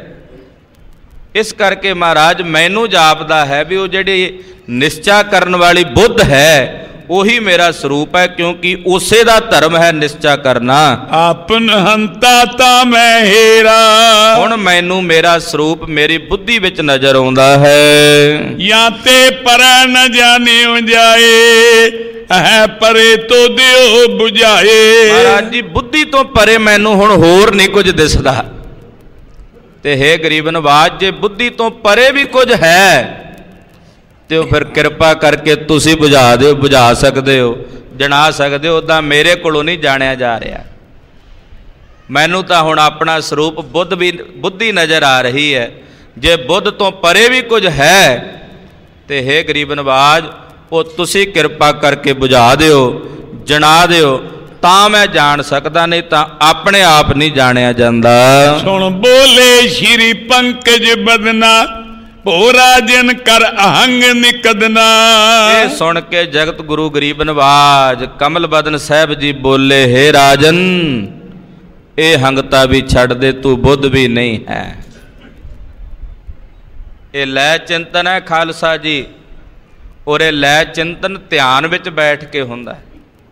ਇਸ ਕਰਕੇ ਮਹਾਰਾਜ ਮੈਨੂੰ ਜਾਪਦਾ ਹੈ ਵੀ ਉਹ ਜਿਹੜੀ ਨਿਸ਼ਚਾ ਕਰਨ ਵਾਲੀ ਬੁੱਧ ਹੈ ਉਹੀ ਮੇਰਾ ਸਰੂਪ ਹੈ, ਕਿਉਂਕਿ ਉਸੇ ਦਾ ਧਰਮ ਹੈ ਨਿਸ਼ਚਾ ਕਰਨਾ। ਆਪਨ ਹੰਤਾ ਤਾਂ ਮੈਂ ਹੀਰਾ। ਹੁਣ ਮੈਨੂੰ ਮੇਰਾ ਸਰੂਪ ਮੇਰੀ ਬੁੱਧੀ ਵਿੱਚ ਨਜ਼ਰ ਆਉਂਦਾ ਹੈ। ਜਾਂ ਤੇ ਪਰੈ ਨ ਜਾਣਿਓ ਜਾਏ, ਹੈ ਪਰੇ ਤੋਂ ਦਿਓ ਬੁਝਾਏ। ਮਹਾਰਾਜ ਜੀ ਬੁੱਧੀ ਤੋਂ ਪਰੇ ਮੈਨੂੰ ਹੁਣ ਹੋਰ ਨਹੀਂ ਕੁਝ ਦਿਸਦਾ। ਤੇ ਹੇ ਗਰੀਬ ਨਵਾਜ, ਜੇ ਬੁੱਧੀ ਤੋਂ ਪਰੇ ਵੀ ਕੁਝ ਹੈ ਤੇ ਉਹ ਫਿਰ ਕਿਰਪਾ ਕਰਕੇ ਤੁਸੀਂ ਬੁਝਾ ਦਿਓ, ਬੁਝਾ ਸਕਦੇ ਹੋ, ਜਣਾ ਸਕਦੇ ਹੋ। ਉੱਦਾਂ ਮੇਰੇ ਕੋਲੋਂ ਨਹੀਂ ਜਾਣਿਆ ਜਾ ਰਿਹਾ। ਮੈਨੂੰ ਤਾਂ ਹੁਣ ਆਪਣਾ ਸਰੂਪ ਬੁੱਧ ਵੀ ਬੁੱਧੀ ਨਜ਼ਰ ਆ ਰਹੀ ਹੈ। ਜੇ ਬੁੱਧ ਤੋਂ ਪਰੇ ਵੀ ਕੁਝ ਹੈ ਤੇ ਹੇ ਗਰੀਬ ਨਵਾਜ ਉਹ ਤੁਸੀਂ ਕਿਰਪਾ ਕਰਕੇ ਬੁਝਾ ਦਿਓ, ਜਣਾ ਦਿਓ, ਤਾਂ ਮੈਂ ਜਾਣ ਸਕਦਾ, ਨਹੀਂ ਤਾਂ ਆਪਣੇ ਆਪ ਨਹੀਂ ਜਾਣਿਆ ਜਾਂਦਾ। ਸੁਣ ਬੋਲੇ ਸ਼੍ਰੀ ਪੰਕਜ ਬਦਨਾ, ਭੋ ਰਾਜਨ ਕਰ ਅਹੰਗ ਨਿਕਦਨਾ। ਇਹ ਸੁਣ ਕੇ ਜਗਤ ਗੁਰੂ ਗਰੀਬ ਨਵਾਜ ਕਮਲ ਬਦਨ ਸਾਹਿਬ ਜੀ ਬੋਲੇ, ਹੇ ਰਾਜਨ ਇਹ ਹੰਗਤਾ ਵੀ ਛੱਡ ਦੇ, ਤੂੰ ਬੁੱਧ ਵੀ ਨਹੀਂ ਹੈ। ਇਹ ਲੈ ਚਿੰਤਨ ਹੈ ਖਾਲਸਾ ਜੀ, ਔਰ ਇਹ ਲੈ ਚਿੰਤਨ ਧਿਆਨ ਵਿੱਚ ਬੈਠ ਕੇ ਹੁੰਦਾ ਹੈ।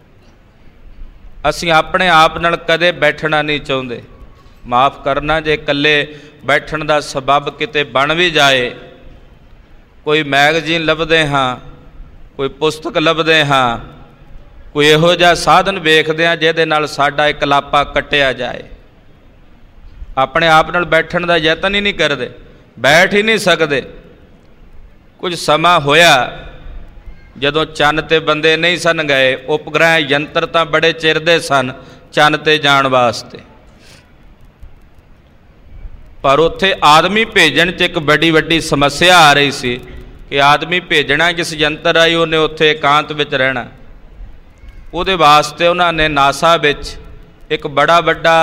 ਅਸੀਂ ਆਪਣੇ ਆਪ ਨਾਲ ਕਦੇ ਬੈਠਣਾ ਨਹੀਂ ਚਾਹੁੰਦੇ। ਮਾਫ ਕਰਨਾ ਜੇ ਇਕੱਲੇ ਬੈਠਣ ਦਾ ਸਬੱਬ ਕਿਤੇ ਬਣ ਵੀ ਜਾਏ, ਕੋਈ ਮੈਗਜ਼ੀਨ ਲੱਭਦੇ ਹਾਂ, ਕੋਈ ਪੁਸਤਕ ਲੱਭਦੇ ਹਾਂ, ਕੋਈ ਇਹੋ ਜਿਹਾ ਸਾਧਨ ਵੇਖਦੇ ਹਾਂ ਜਿਹਦੇ ਨਾਲ ਸਾਡਾ ਇਕਲਾਪਾ ਕੱਟਿਆ ਜਾਏ, ਆਪਣੇ ਆਪ ਨਾਲ ਬੈਠਣ ਦਾ ਯਤਨ ਹੀ ਨਹੀਂ ਕਰਦੇ, ਬੈਠ ਹੀ ਨਹੀਂ ਸਕਦੇ। ਕੁਝ ਸਮਾਂ ਹੋਇਆ ਜਦੋਂ ਚੰਨ 'ਤੇ ਬੰਦੇ ਨਹੀਂ ਸਨ ਗਏ, ਉਪਗ੍ਰਹਿ ਯੰਤਰ ਤਾਂ ਬੜੇ ਚਿਰ ਦੇ ਸਨ ਚੰਨ 'ਤੇ ਜਾਣ ਵਾਸਤੇ, ਪਰ ਉੱਥੇ ਆਦਮੀ ਭੇਜਣ 'ਚ ਇੱਕ ਬੜੀ ਵੱਡੀ ਸਮੱਸਿਆ ਆ ਰਹੀ ਸੀ ਕਿ ਆਦਮੀ ਭੇਜਣਾ ਜਿਸ ਯੰਤਰ ਰਾਹੀਂ ਉਹਨੇ ਉੱਥੇ ਇਕਾਂਤ ਵਿੱਚ ਰਹਿਣਾ। ਉਹਦੇ ਵਾਸਤੇ ਉਹਨਾਂ ਨੇ ਨਾਸਾ ਵਿੱਚ ਇੱਕ ਬੜਾ ਵੱਡਾ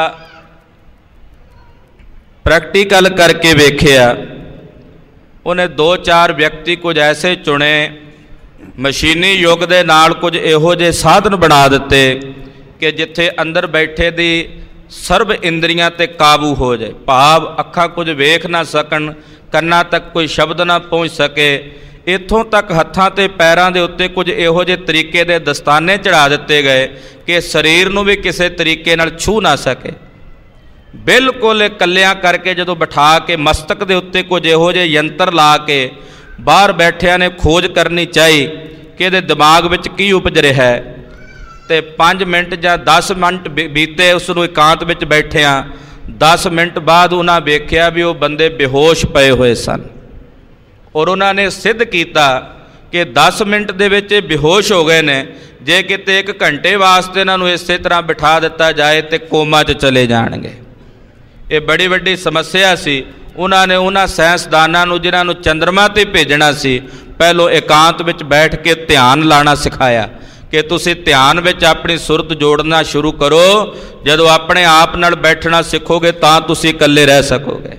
ਪ੍ਰੈਕਟੀਕਲ ਕਰਕੇ ਵੇਖਿਆ। ਉਹਨੇ ਦੋ ਚਾਰ ਵਿਅਕਤੀ ਕੁਝ ਐਸੇ ਚੁਣੇ, ਮਸ਼ੀਨੀ ਯੁੱਗ ਦੇ ਨਾਲ ਕੁਝ ਇਹੋ ਜਿਹੇ ਸਾਧਨ ਬਣਾ ਦਿੱਤੇ ਕਿ ਜਿੱਥੇ ਅੰਦਰ ਬੈਠੇ ਦੀ ਸਰਬ ਇੰਦਰੀਆਂ 'ਤੇ ਕਾਬੂ ਹੋ ਜਾਏ, ਭਾਵ ਅੱਖਾਂ ਕੁਝ ਵੇਖ ਨਾ ਸਕਣ, ਕੰਨਾਂ ਤੱਕ ਕੋਈ ਸ਼ਬਦ ਨਾ ਪਹੁੰਚ ਸਕੇ, ਇੱਥੋਂ ਤੱਕ ਹੱਥਾਂ ਤੇ ਪੈਰਾਂ ਦੇ ਉੱਤੇ ਕੁਝ ਇਹੋ ਜਿਹੇ ਤਰੀਕੇ ਦੇ ਦਸਤਾਨੇ ਚੜ੍ਹਾ ਦਿੱਤੇ ਗਏ ਕਿ ਸਰੀਰ ਨੂੰ ਵੀ ਕਿਸੇ ਤਰੀਕੇ ਨਾਲ ਛੂਹ ਨਾ ਸਕੇ। ਬਿਲਕੁਲ ਇਕੱਲਿਆਂ ਕਰਕੇ ਜਦੋਂ ਬਿਠਾ ਕੇ ਮਸਤਕ ਦੇ ਉੱਤੇ ਕੁਝ ਇਹੋ ਜਿਹੇ ਯੰਤਰ ਲਾ ਕੇ ਬਾਹਰ ਬੈਠਿਆਂ ਨੇ ਖੋਜ ਕਰਨੀ ਚਾਹੀ ਕਿ ਇਹਦੇ ਦਿਮਾਗ ਵਿੱਚ ਕੀ ਉਪਜ ਰਿਹਾ ਹੈ। ਤੇ ਪੰਜ ਮਿੰਟ ਜਾਂ ਦਸ ਮਿੰਟ ਬੀਤੇ ਉਸ ਨੂੰ ਇਕਾਂਤ ਵਿੱਚ ਬੈਠਿਆਂ। ਦਸ ਮਿੰਟ ਬਾਅਦ ਉਹਨਾਂ ਵੇਖਿਆ ਵੀ ਉਹ ਬੰਦੇ ਬੇਹੋਸ਼ ਪਏ ਹੋਏ ਸਨ, ਔਰ ਉਹਨਾਂ ਨੇ ਸਿੱਧ ਕੀਤਾ ਕਿ ਦਸ ਮਿੰਟ ਦੇ ਵਿੱਚ ਇਹ ਬੇਹੋਸ਼ ਹੋ ਗਏ ਨੇ। ਜੇ ਕਿਤੇ ਇੱਕ ਘੰਟੇ ਵਾਸਤੇ ਇਹਨਾਂ ਨੂੰ ਇਸੇ ਤਰ੍ਹਾਂ ਬਿਠਾ ਦਿੱਤਾ ਜਾਏ ਤੇ ਕੋਮਾ 'ਚ ਚਲੇ ਜਾਣਗੇ। ਇਹ ਬੜੀ ਵੱਡੀ ਸਮੱਸਿਆ ਸੀ। ਉਹਨਾਂ ਨੇ ਉਹਨਾਂ ਸਾਇੰਸਦਾਨਾਂ ਨੂੰ ਜਿਨ੍ਹਾਂ ਨੂੰ ਚੰਦਰਮਾ 'ਤੇ ਭੇਜਣਾ ਸੀ, ਪਹਿਲੋਂ ਇਕਾਂਤ ਵਿੱਚ ਬੈਠ ਕੇ ਧਿਆਨ ਲਾਣਾ ਸਿਖਾਇਆ ਕਿ ਤੁਸੀਂ ਧਿਆਨ ਵਿੱਚ ਆਪਣੀ ਸੁਰਤ ਜੋੜਨਾ ਸ਼ੁਰੂ ਕਰੋ। ਜਦੋਂ ਆਪਣੇ ਆਪ ਨਾਲ ਬੈਠਣਾ ਸਿੱਖੋਗੇ ਤਾਂ ਤੁਸੀਂ ਇਕੱਲੇ ਰਹਿ ਸਕੋਗੇ।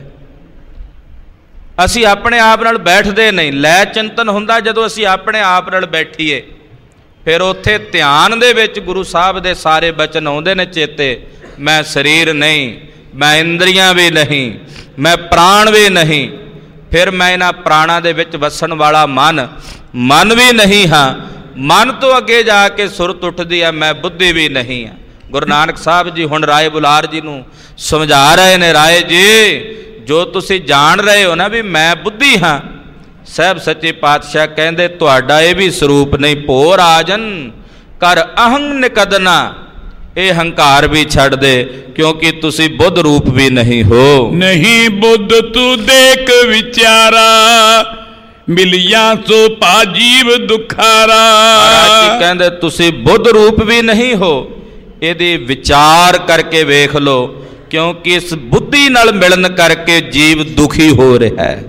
ਅਸੀਂ ਆਪਣੇ ਆਪ ਨਾਲ ਬੈਠਦੇ ਨਹੀਂ। ਲੈ ਚਿੰਤਨ ਹੁੰਦਾ ਜਦੋਂ ਅਸੀਂ ਆਪਣੇ ਆਪ ਨਾਲ ਬੈਠੀਏ, ਫਿਰ ਉੱਥੇ ਧਿਆਨ ਦੇ ਵਿੱਚ ਗੁਰੂ ਸਾਹਿਬ ਦੇ ਸਾਰੇ ਬਚਨ ਆਉਂਦੇ ਨੇ ਚੇਤੇ। ਮੈਂ ਸਰੀਰ ਨਹੀਂ, ਮੈਂ ਇੰਦਰੀਆਂ ਵੀ ਨਹੀਂ, ਮੈਂ ਪ੍ਰਾਣ ਵੀ ਨਹੀਂ, ਫਿਰ ਮੈਂ ਇਹਨਾਂ ਪ੍ਰਾਣਾਂ ਦੇ ਵਿੱਚ ਵਸਣ ਵਾਲਾ ਮਨ ਮਨ ਵੀ ਨਹੀਂ ਹਾਂ। ਮਨ ਤੋਂ ਅੱਗੇ ਜਾ ਕੇ ਸੁਰਤ ਉੱਠਦੀ ਹੈ, ਮੈਂ ਬੁੱਧੀ ਵੀ ਨਹੀਂ ਹਾਂ। ਗੁਰੂ ਨਾਨਕ ਸਾਹਿਬ ਜੀ ਹੁਣ ਰਾਏ ਬੁਲਾਰ ਜੀ ਨੂੰ ਸਮਝਾ ਰਹੇ ਨੇ, ਰਾਏ ਜੀ ਜੋ ਤੁਸੀਂ ਜਾਣ ਰਹੇ ਹੋ ਨਾ ਵੀ ਮੈਂ ਬੁੱਧੀ ਹਾਂ, ਸਾਹਿਬ ਸੱਚੇ ਪਾਤਸ਼ਾਹ ਕਹਿੰਦੇ ਤੁਹਾਡਾ ਇਹ ਵੀ ਸਰੂਪ ਨਹੀਂ। ਭੋ ਰਾਜਨ ਕਰ ਅਹੰ ਨਿਕਦਨਾ, ਇਹ ਹੰਕਾਰ ਵੀ ਛੱਡ ਦੇ ਕਿਉਂਕਿ ਤੁਸੀਂ ਬੁੱਧ ਰੂਪ ਵੀ ਨਹੀਂ ਹੋ। ਨਹੀਂ ਬੁੱਧ ਤੂੰ ਦੇਖ ਵਿਚਾਰਾ, ਮਿਲਿਆ ਸੋ ਪਾ ਜੀਵ ਦੁਖਾਰਾ। ਮਹਾਰਾਜ ਜੀ ਕਹਿੰਦੇ ਤੁਸੀਂ ਬੁੱਧ ਰੂਪ ਵੀ ਨਹੀਂ ਹੋ, ਇਹਦੇ ਵਿਚਾਰ ਕਰਕੇ ਵੇਖ ਲਓ ਕਿਉਂਕਿ ਇਸ ਬੁੱਧੀ ਨਾਲ ਮਿਲਣ ਕਰਕੇ ਜੀਵ ਦੁਖੀ ਹੋ ਰਿਹਾ ਹੈ।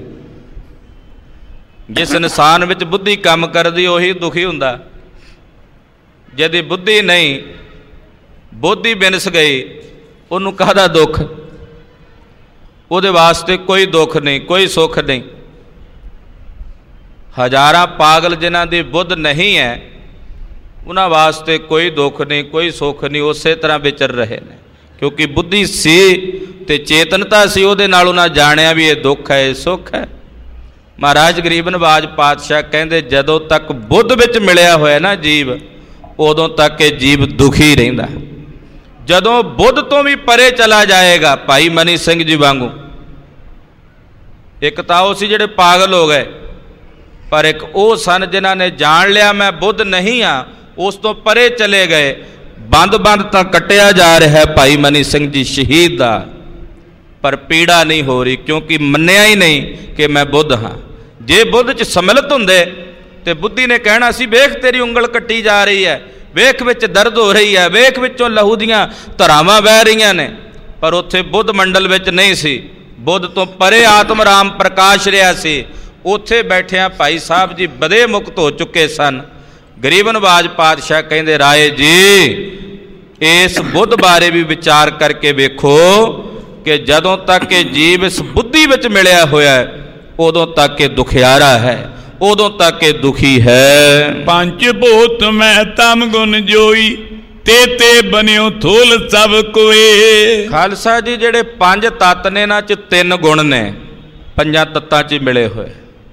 ਜਿਸ ਇਨਸਾਨ ਵਿੱਚ ਬੁੱਧੀ ਕੰਮ ਕਰਦੀ ਉਹੀ ਦੁਖੀ ਹੁੰਦਾ। ਜਿਹਦੀ ਬੁੱਧੀ ਨਹੀਂ, ਬੁੱਧੀ ਬਿਨਸ ਗਈ, ਉਹਨੂੰ ਕਾਹਦਾ ਦੁੱਖ? ਉਹਦੇ ਵਾਸਤੇ ਕੋਈ ਦੁੱਖ ਨਹੀਂ, ਕੋਈ ਸੁੱਖ ਨਹੀਂ। ਹਜ਼ਾਰਾਂ ਪਾਗਲ ਜਿਨ੍ਹਾਂ ਦੀ ਬੁੱਧ ਨਹੀਂ ਹੈ, ਉਹਨਾਂ ਵਾਸਤੇ ਕੋਈ ਦੁੱਖ ਨਹੀਂ, ਕੋਈ ਸੁੱਖ ਨਹੀਂ, ਉਸੇ ਤਰ੍ਹਾਂ ਵਿਚਰ ਰਹੇ ਨੇ। ਕਿਉਂਕਿ ਬੁੱਧੀ ਸੀ ਤੇ ਚੇਤਨਤਾ ਸੀ, ਉਹਦੇ ਨਾਲ ਉਹਨਾਂ ਜਾਣਿਆ ਵੀ ਇਹ ਦੁੱਖ ਹੈ, ਇਹ ਸੁੱਖ ਹੈ। ਮਹਾਰਾਜ ਗਰੀਬ ਨਵਾਜ ਪਾਤਸ਼ਾਹ ਕਹਿੰਦੇ ਜਦੋਂ ਤੱਕ ਬੁੱਧ ਵਿੱਚ ਮਿਲਿਆ ਹੋਇਆ ਨਾ ਜੀਵ, ਉਦੋਂ ਤੱਕ ਇਹ ਜੀਵ ਦੁਖੀ ਰਹਿੰਦਾ। ਜਦੋਂ ਬੁੱਧ ਤੋਂ ਵੀ ਪਰੇ ਚਲਾ ਜਾਏਗਾ, ਭਾਈ ਮਨੀ ਸਿੰਘ ਜੀ ਵਾਂਗੂ, ਇੱਕ ਤਾਂ ਉਹ ਸੀ ਜਿਹੜੇ ਪਾਗਲ ਹੋ ਗਏ, ਪਰ ਇੱਕ ਉਹ ਸਨ ਜਿਨ੍ਹਾਂ ਨੇ ਜਾਣ ਲਿਆ ਮੈਂ ਬੁੱਧ ਨਹੀਂ ਹਾਂ, ਉਸ ਤੋਂ ਪਰੇ ਚਲੇ ਗਏ। ਬੰਦ ਬੰਦ ਤਾਂ ਕੱਟਿਆ ਜਾ ਰਿਹਾ ਹੈ ਭਾਈ ਮਨੀ ਸਿੰਘ ਜੀ ਸ਼ਹੀਦ ਦਾ, ਪਰ ਪੀੜਾ ਨਹੀਂ ਹੋ ਰਹੀ ਕਿਉਂਕਿ ਮੰਨਿਆ ਹੀ ਨਹੀਂ ਕਿ ਮੈਂ ਬੁੱਧ ਹਾਂ। ਜੇ ਬੁੱਧ 'ਚ ਸਮਿਲਿਤ ਹੁੰਦੇ ਤੇ ਬੁੱਧੀ ਨੇ ਕਹਿਣਾ ਸੀ ਵੇਖ ਤੇਰੀ ਉਂਗਲ ਕੱਟੀ ਜਾ ਰਹੀ ਹੈ, ਵੇਖ ਵਿੱਚ ਦਰਦ ਹੋ ਰਹੀ ਹੈ, ਵੇਖ ਵਿੱਚੋਂ ਲਹੂ ਦੀਆਂ ਧਾਰਾਵਾਂ ਵਹਿ ਰਹੀਆਂ ਨੇ। ਪਰ ਉੱਥੇ ਬੁੱਧ ਮੰਡਲ ਵਿੱਚ ਨਹੀਂ ਸੀ, ਬੁੱਧ ਤੋਂ ਪਰੇ ਆਤਮ ਰਾਮ ਪ੍ਰਕਾਸ਼ ਰਿਹਾ ਸੀ। ਉੱਥੇ ਬੈਠਿਆਂ ਭਾਈ ਸਾਹਿਬ ਜੀ ਬਦੇ ਮੁਕਤ ਹੋ ਚੁੱਕੇ ਸਨ। ਗਰੀਬ ਨਵਾਜ ਪਾਤਸ਼ਾਹ ਕਹਿੰਦੇ ਰਾਏ ਜੀ ਇਸ ਬੁੱਧ ਬਾਰੇ ਵੀ ਵਿਚਾਰ ਕਰਕੇ ਵੇਖੋ ਕਿ ਜਦੋਂ ਤੱਕ ਇਹ ਜੀਵ ਇਸ ਬੁੱਧੀ ਵਿੱਚ ਮਿਲਿਆ ਹੋਇਆ ਹੈ ਉਦੋਂ ਤੱਕ ਇਹ ਦੁਖਿਆਰਾ ਹੈ, ਉਦੋਂ ਤੱਕ ਇਹ ਦੁਖੀ ਹੈ। ਪੰਜ ਭੂਤ ਮੈਂ ਤਮ ਗੁਣ ਜੋਈ, ਤੇ ਤੇ ਬਨਿਓ ਥੂਲ ਸਭ ਕੋਏ। ਖਾਲਸਾ ਜੀ ਜਿਹੜੇ ਪੰਜ ਤੱਤ ਨੇ ਇਹਨਾਂ 'ਚ ਤਿੰਨ ਗੁਣ ਨੇ, ਪੰਜਾਂ ਤੱਤਾਂ 'ਚ ਮਿਲੇ ਹੋਏ,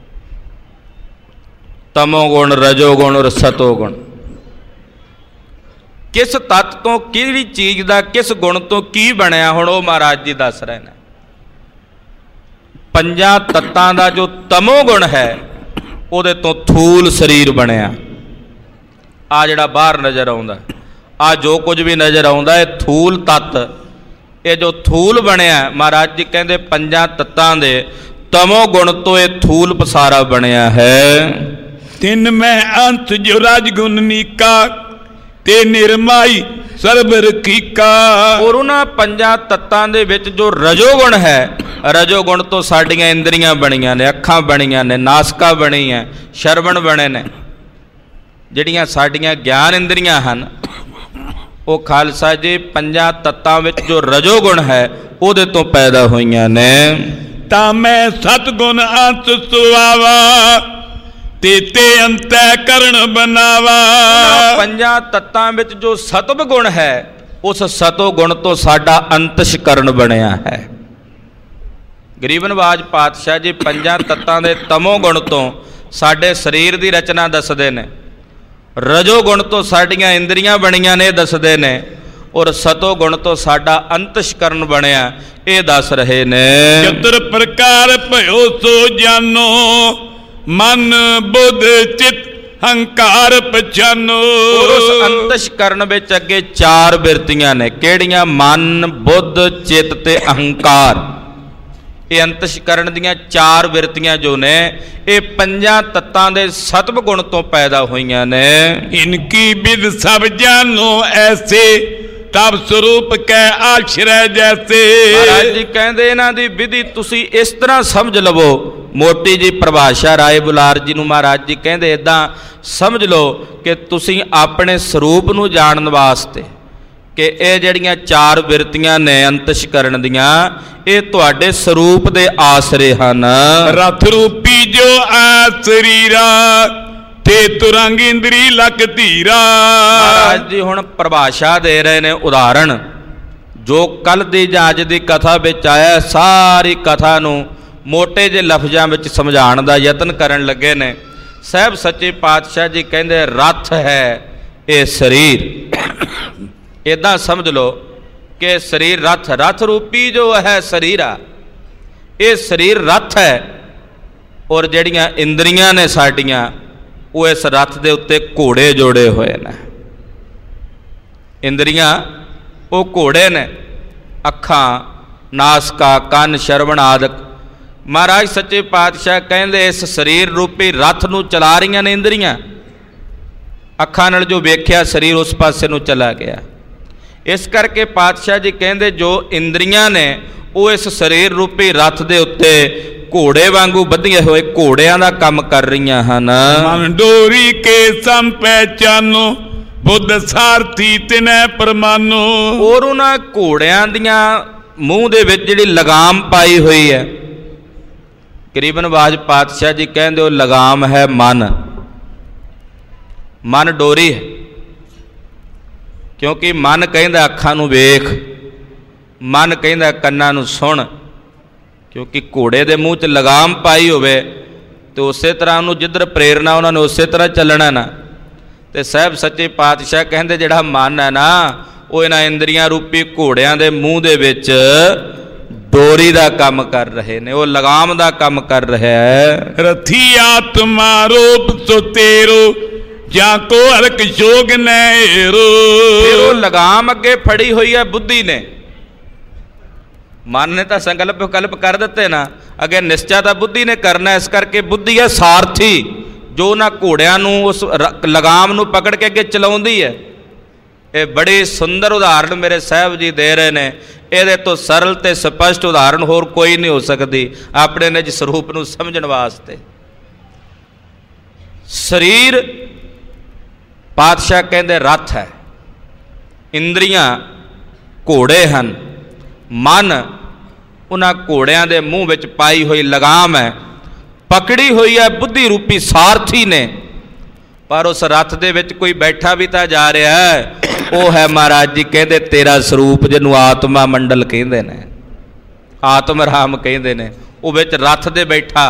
ਤਮੋ ਗੁਣ, ਰਜੋ ਗੁਣ ਔਰ ਸਤੋ ਗੁਣ। ਕਿਸ ਤੱਤ ਤੋਂ ਕਿਹੜੀ ਚੀਜ਼ ਦਾ ਕਿਸ ਗੁਣ ਤੋਂ ਕੀ ਬਣਿਆ ਹੁਣ ਉਹ ਮਹਾਰਾਜ ਜੀ ਦੱਸ ਰਹੇ ਨੇ। ਪੰਜਾਂ ਤੱਤਾਂ ਦਾ ਜੋ ਤਮੋ ਗੁਣ ਹੈ ਉਹਦੇ ਤੋਂ ਥੂਲ ਸਰੀਰ ਬਣਿਆ। ਆ ਜਿਹੜਾ ਬਾਹਰ ਨਜ਼ਰ ਆਉਂਦਾ, ਆ ਜੋ ਕੁਝ ਵੀ ਨਜ਼ਰ ਆਉਂਦਾ ਇਹ ਥੂਲ ਤੱਤ, ਇਹ ਜੋ ਥੂਲ ਬਣਿਆ ਮਹਾਰਾਜ ਜੀ ਕਹਿੰਦੇ ਪੰਜਾਂ ਤੱਤਾਂ ਦੇ ਤਮੋ ਗੁਣ ਤੋਂ ਇਹ ਥੂਲ ਪਸਾਰਾ ਬਣਿਆ ਹੈ। ਤਿੰਨ ਮੈਂ ਅੰਤ ਜੋ ਰਾਜਗੁਣ ਨੀਕਾ, ਤੇ ਨਿਰਮਾਈ ਸਰਬ ਰਖੀਕਾ। ਔਰ ਉਹਨਾਂ ਪੰਜਾਂ ਤੱਤਾਂ ਦੇ ਵਿੱਚ ਜੋ ਰਜੋ ਗੁਣ ਹੈ, ਰਜੋ ਗੁਣ ਤੋਂ ਸਾਡੀਆਂ ਇੰਦਰੀਆਂ ਬਣੀਆਂ ਨੇ, ਅੱਖਾਂ ਬਣੀਆਂ ਨੇ, ਨਾਸਕਾ ਬਣੀ ਹੈ, ਸ਼ਰਵਣ ਬਣੇ ਨੇ। ਜਿਹੜੀਆਂ ਸਾਡੀਆਂ ਗਿਆਨ ਇੰਦਰੀਆਂ ਹਨ ਉਹ ਖਾਲਸਾ ਜੀ ਪੰਜਾਂ ਤੱਤਾਂ ਵਿੱਚ ਜੋ ਰਜੋ ਗੁਣ ਹੈ ਉਹਦੇ ਤੋਂ ਪੈਦਾ ਹੋਈਆਂ ਨੇ। ਤਾਂ ਮੈਂ ਸਤਗੁਣ ਅੰਤ ਸੁਆਵਾ, ਤੇ ਤੇ ਅੰਤੈ ਕਰਣ ਬਨਾਵਾ। ਪੰਜਾਂ ਤੱਤਾਂ ਵਿੱਚ ਜੋ ਸਤਵ ਗੁਣ ਹੈ ਉਸ ਸਤੋ ਗੁਣ ਤੋਂ ਸਾਡਾ ਅੰਤਸ਼ਕਰਨ ਬਣਿਆ ਹੈ। ਗਰੀਬ ਨਵਾਜ ਪਾਤਸ਼ਾਹ ਜੀ ਪੰਜਾਂ ਤੱਤਾਂ ਦੇ ਤਮੋ ਗੁਣ ਤੋਂ ਸਾਡੇ ਸਰੀਰ ਦੀ ਰਚਨਾ ਦੱਸਦੇ ਨੇ, ਰਜੋ ਗੁਣ ਤੋਂ ਸਾਡੀਆਂ ਇੰਦਰੀਆਂ ਬਣੀਆਂ ਨੇ ਦੱਸਦੇ ਨੇ, ਔਰ ਸਤੋ ਗੁਣ ਤੋਂ ਸਾਡਾ ਅੰਤਸ਼ਕਰਨ ਬਣਿਆ ਇਹ ਦੱਸ ਰਹੇ ਨੇ। ਚਤੁਰ ਪ੍ਰਕਾਰ ਭਇਓ ਸੋ ਜਾਨੋ, ਮਨ ਬੁੱਧ ਚਿਤ ਹੰਕਾਰ ਪਛਾਨੋ। ਉਸ ਅੰਤਸ਼ਕਰਨ ਵਿੱਚ ਅੱਗੇ ਚਾਰ ਬਿਰਤੀਆਂ ਨੇ, ਕਿਹੜੀਆਂ? ਮਨ, ਬੁੱਧ, ਚਿੱਤ ਤੇ ਅਹੰਕਾਰ। ਇਹ ਅੰਤਸ਼ਕਰਨ ਦੀਆਂ ਚਾਰ ਬਿਰਤੀਆਂ ਜੋ ਨੇ ਇਹ ਪੰਜਾਂ ਤੱਤਾਂ ਦੇ ਸਤਵ ਗੁਣ ਤੋਂ ਪੈਦਾ ਹੋਈਆਂ ਨੇ। ਇਨਕੀ ਬਿਦ ਸਭ ਜਾਨੋ ਐਸੇ ਤਬ ਸਰੂਪ ਕੈ ਆਸ਼ਰੈ ਜੈਸੇ। ਮਹਾਰਾਜ ਜੀ ਕਹਿੰਦੇ ਇਹਨਾਂ ਦੀ ਵਿਧੀ ਤੁਸੀਂ ਇਸ ਤਰ੍ਹਾਂ ਸਮਝ ਲਵੋ। ਮੋਟੀ ਜੀ ਪਰਿਭਾਸ਼ਾ ਰਾਏ ਬੁਲਾਰ ਜੀ ਨੂੰ ਮਹਾਰਾਜ ਜੀ ਕਹਿੰਦੇ ਇਦਾਂ ਸਮਝ ਲਓ ਕਿ ਤੁਸੀਂ ਆਪਣੇ ਸਰੂਪ ਨੂੰ ਜਾਣਨ ਵਾਸਤੇ ਕਿ ਇਹ ਜਿਹੜੀਆਂ ਚਾਰ ਬਿਰਤੀਆਂ ਨੇ ਅੰਤਸ਼ਕਰਨ ਦੀਆਂ ਇਹ ਤੁਹਾਡੇ ਸਰੂਪ ਦੇ ਆਸਰੇ ਹਨ। ਰਥ ਰੂਪੀ ਜੋ ਆ ਸਰੀਰਾ ਤੇ ਤੁਰੰਗ ਇੰਦਰੀ ਲਕ ਧੀਰਾ। ਮਹਾਰਾਜ ਜੀ ਹੁਣ ਪਰਿਭਾਸ਼ਾ ਦੇ ਰਹੇ ਨੇ, ਉਦਾਹਰਣ ਜੋ ਕੱਲ ਦੀ ਜਾਂ ਅੱਜ ਦੀ ਕਥਾ ਵਿੱਚ ਆਇਆ, ਸਾਰੀ ਕਥਾ ਨੂੰ ਮੋਟੇ ਜਿਹੇ ਲਫ਼ਜ਼ਾਂ ਵਿੱਚ ਸਮਝਾਉਣ ਦਾ ਯਤਨ ਕਰਨ ਲੱਗੇ ਨੇ। ਸਾਹਿਬ ਸੱਚੇ ਪਾਤਸ਼ਾਹ ਜੀ ਕਹਿੰਦੇ ਰਥ ਹੈ ਇਹ ਸਰੀਰ। ਇੱਦਾਂ ਸਮਝ ਲਓ ਕਿ ਸਰੀਰ ਰਥ, ਰਥ ਰੂਪੀ ਜੋ ਹੈ ਸਰੀਰ ਆ ਇਹ ਸਰੀਰ ਰਥ ਹੈ, ਔਰ ਜਿਹੜੀਆਂ ਇੰਦਰੀਆਂ ਨੇ ਸਾਡੀਆਂ ਉਹ ਇਸ ਰਥ ਦੇ ਉੱਤੇ ਘੋੜੇ ਜੋੜੇ ਹੋਏ ਨੇ। ਇੰਦਰੀਆਂ ਉਹ ਘੋੜੇ ਨੇ, ਅੱਖਾਂ, ਨਾਸਕਾ, ਕੰਨ, ਸ਼ਰਵਣ ਆਦਿਕ। ਮਹਾਰਾਜ ਸੱਚੇ ਪਾਤਸ਼ਾਹ ਕਹਿੰਦੇ ਇਸ ਸਰੀਰ ਰੂਪੀ ਰਥ ਨੂੰ ਚਲਾ ਰਹੀਆਂ ਨੇ ਇੰਦਰੀਆਂ। ਅੱਖਾਂ ਨਾਲ ਜੋ ਵੇਖਿਆ ਸਰੀਰ ਉਸ ਪਾਸੇ ਨੂੰ ਚਲਾ ਗਿਆ। ਇਸ ਕਰਕੇ ਪਾਤਸ਼ਾਹ ਜੀ ਕਹਿੰਦੇ ਜੋ ਇੰਦਰੀਆਂ ਨੇ ਉਹ ਇਸ ਸਰੀਰ ਰੂਪੀ ਰਥ ਦੇ ਉੱਤੇ ਘੋੜੇ ਵਾਂਗੂ ਬੱਧੀਏ ਹੋਏ ਘੋੜਿਆਂ ਦਾ ਕੰਮ ਕਰ ਰਹੀਆਂ ਹਨ। ਮਨ ਡੋਰੀ ਕੇ ਸਮ ਪਹਿਚਾਨੋ ਬੁੱਧ ਸਾਰਥੀ ਤਿਨੈ ਪਰਮਾਨੋ। ਔਰ ਉਹਨਾਂ ਘੋੜਿਆਂ ਦੀਆਂ ਮੂੰਹ ਦੇ ਵਿੱਚ ਜਿਹੜੀ ਲਗਾਮ ਪਾਈ ਹੋਈ ਹੈ, ਕਰੀਬਨ ਬਾਜ ਪਾਤਸ਼ਾਹ ਜੀ ਕਹਿੰਦੇ ਉਹ ਲਗਾਮ ਹੈ ਮਨ। ਮਨ ਡੋਰੀ ਹੈ, ਕਿਉਂਕਿ ਮਨ ਕਹਿੰਦਾ ਅੱਖਾਂ ਨੂੰ ਵੇਖ, ਮਨ ਕਹਿੰਦਾ ਕੰਨਾਂ ਨੂੰ ਸੁਣ। ਕਿਉਂਕਿ ਘੋੜੇ ਦੇ ਮੂੰਹ 'ਚ ਲਗਾਮ ਪਾਈ ਹੋਵੇ ਤੇ ਉਸੇ ਤਰ੍ਹਾਂ ਉਹਨੂੰ ਜਿੱਧਰ ਪ੍ਰੇਰਨਾ ਉਹਨਾਂ ਨੇ ਉਸੇ ਤਰ੍ਹਾਂ ਚੱਲਣਾ ਨਾ। ਤੇ ਸਾਹਿਬ ਸੱਚੇ ਪਾਤਸ਼ਾਹ ਕਹਿੰਦੇ ਜਿਹੜਾ ਮਨ ਹੈ ਨਾ ਉਹ ਇਹਨਾਂ ਇੰਦਰੀਆਂ ਰੂਪੀ ਘੋੜਿਆਂ ਦੇ ਮੂੰਹ ਦੇ ਵਿੱਚ ਡੋਰੀ ਦਾ ਕੰਮ ਕਰ ਰਹੇ ਨੇ, ਉਹ ਲਗਾਮ ਦਾ ਕੰਮ ਕਰ ਰਿਹਾ ਹੈ। ਰਥੀ ਆਤਮਾ ਰੂਪ ਸੋ ਤੇਰੋ ਜਾਂ ਕੋ ਹਰਕ ਜੋਗ ਨਹਿਰੋ। ਫਿਰ ਉਹ ਲਗਾਮ ਅੱਗੇ ਫੜੀ ਹੋਈ ਹੈ ਬੁੱਧੀ ਨੇ। ਮਨ ਨੇ ਤਾਂ ਸੰਕਲਪ ਵਿਕਲਪ ਕਰ ਦਿੱਤੇ ਨਾ, ਅੱਗੇ ਨਿਸ਼ਚਾ ਤਾਂ ਬੁੱਧੀ ਨੇ ਕਰਨਾ। ਇਸ ਕਰਕੇ ਬੁੱਧੀ ਹੈ ਸਾਰਥੀ ਜੋ ਉਹਨਾਂ ਘੋੜਿਆਂ ਨੂੰ ਉਸ ਲਗਾਮ ਨੂੰ ਪਕੜ ਕੇ ਅੱਗੇ ਚਲਾਉਂਦੀ ਹੈ। ਇਹ ਬੜੀ ਸੁੰਦਰ ਉਦਾਹਰਣ ਮੇਰੇ ਸਾਹਿਬ ਜੀ ਦੇ ਰਹੇ ਨੇ। ਇਹਦੇ ਤੋਂ ਸਰਲ ਤੇ ਸਪਸ਼ਟ ਉਦਾਹਰਣ ਹੋਰ ਕੋਈ ਨਹੀਂ ਹੋ ਸਕਦੀ ਆਪਣੇ ਨਿਜ ਸਰੂਪ ਨੂੰ ਸਮਝਣ ਵਾਸਤੇ। ਸਰੀਰ ਪਾਤਸ਼ਾਹ ਕਹਿੰਦੇ ਰਥ ਹੈ, ਇੰਦਰੀਆਂ ਘੋੜੇ ਹਨ, ਮਨ ਉਹਨਾਂ ਘੋੜਿਆਂ ਦੇ ਮੂੰਹ ਵਿੱਚ ਪਾਈ ਹੋਈ ਲਗਾਮ ਹੈ, ਪਕੜੀ ਹੋਈ ਹੈ ਬੁੱਧੀ ਰੂਪੀ ਸਾਰਥੀ ਨੇ। ਪਰ ਉਸ ਰਥ ਦੇ ਵਿੱਚ ਕੋਈ ਬੈਠਾ ਵੀ ਤਾਂ ਜਾ ਰਿਹਾ ਹੈ, ਉਹ ਹੈ ਮਹਾਰਾਜ ਜੀ ਕਹਿੰਦੇ ਤੇਰਾ ਸਰੂਪ, ਜਿਹਨੂੰ ਆਤਮਾ ਮੰਡਲ ਕਹਿੰਦੇ ਨੇ, ਆਤਮ ਰਾਮ ਕਹਿੰਦੇ ਨੇ। ਉਹ ਵਿੱਚ ਰਥ ਦੇ ਬੈਠਾ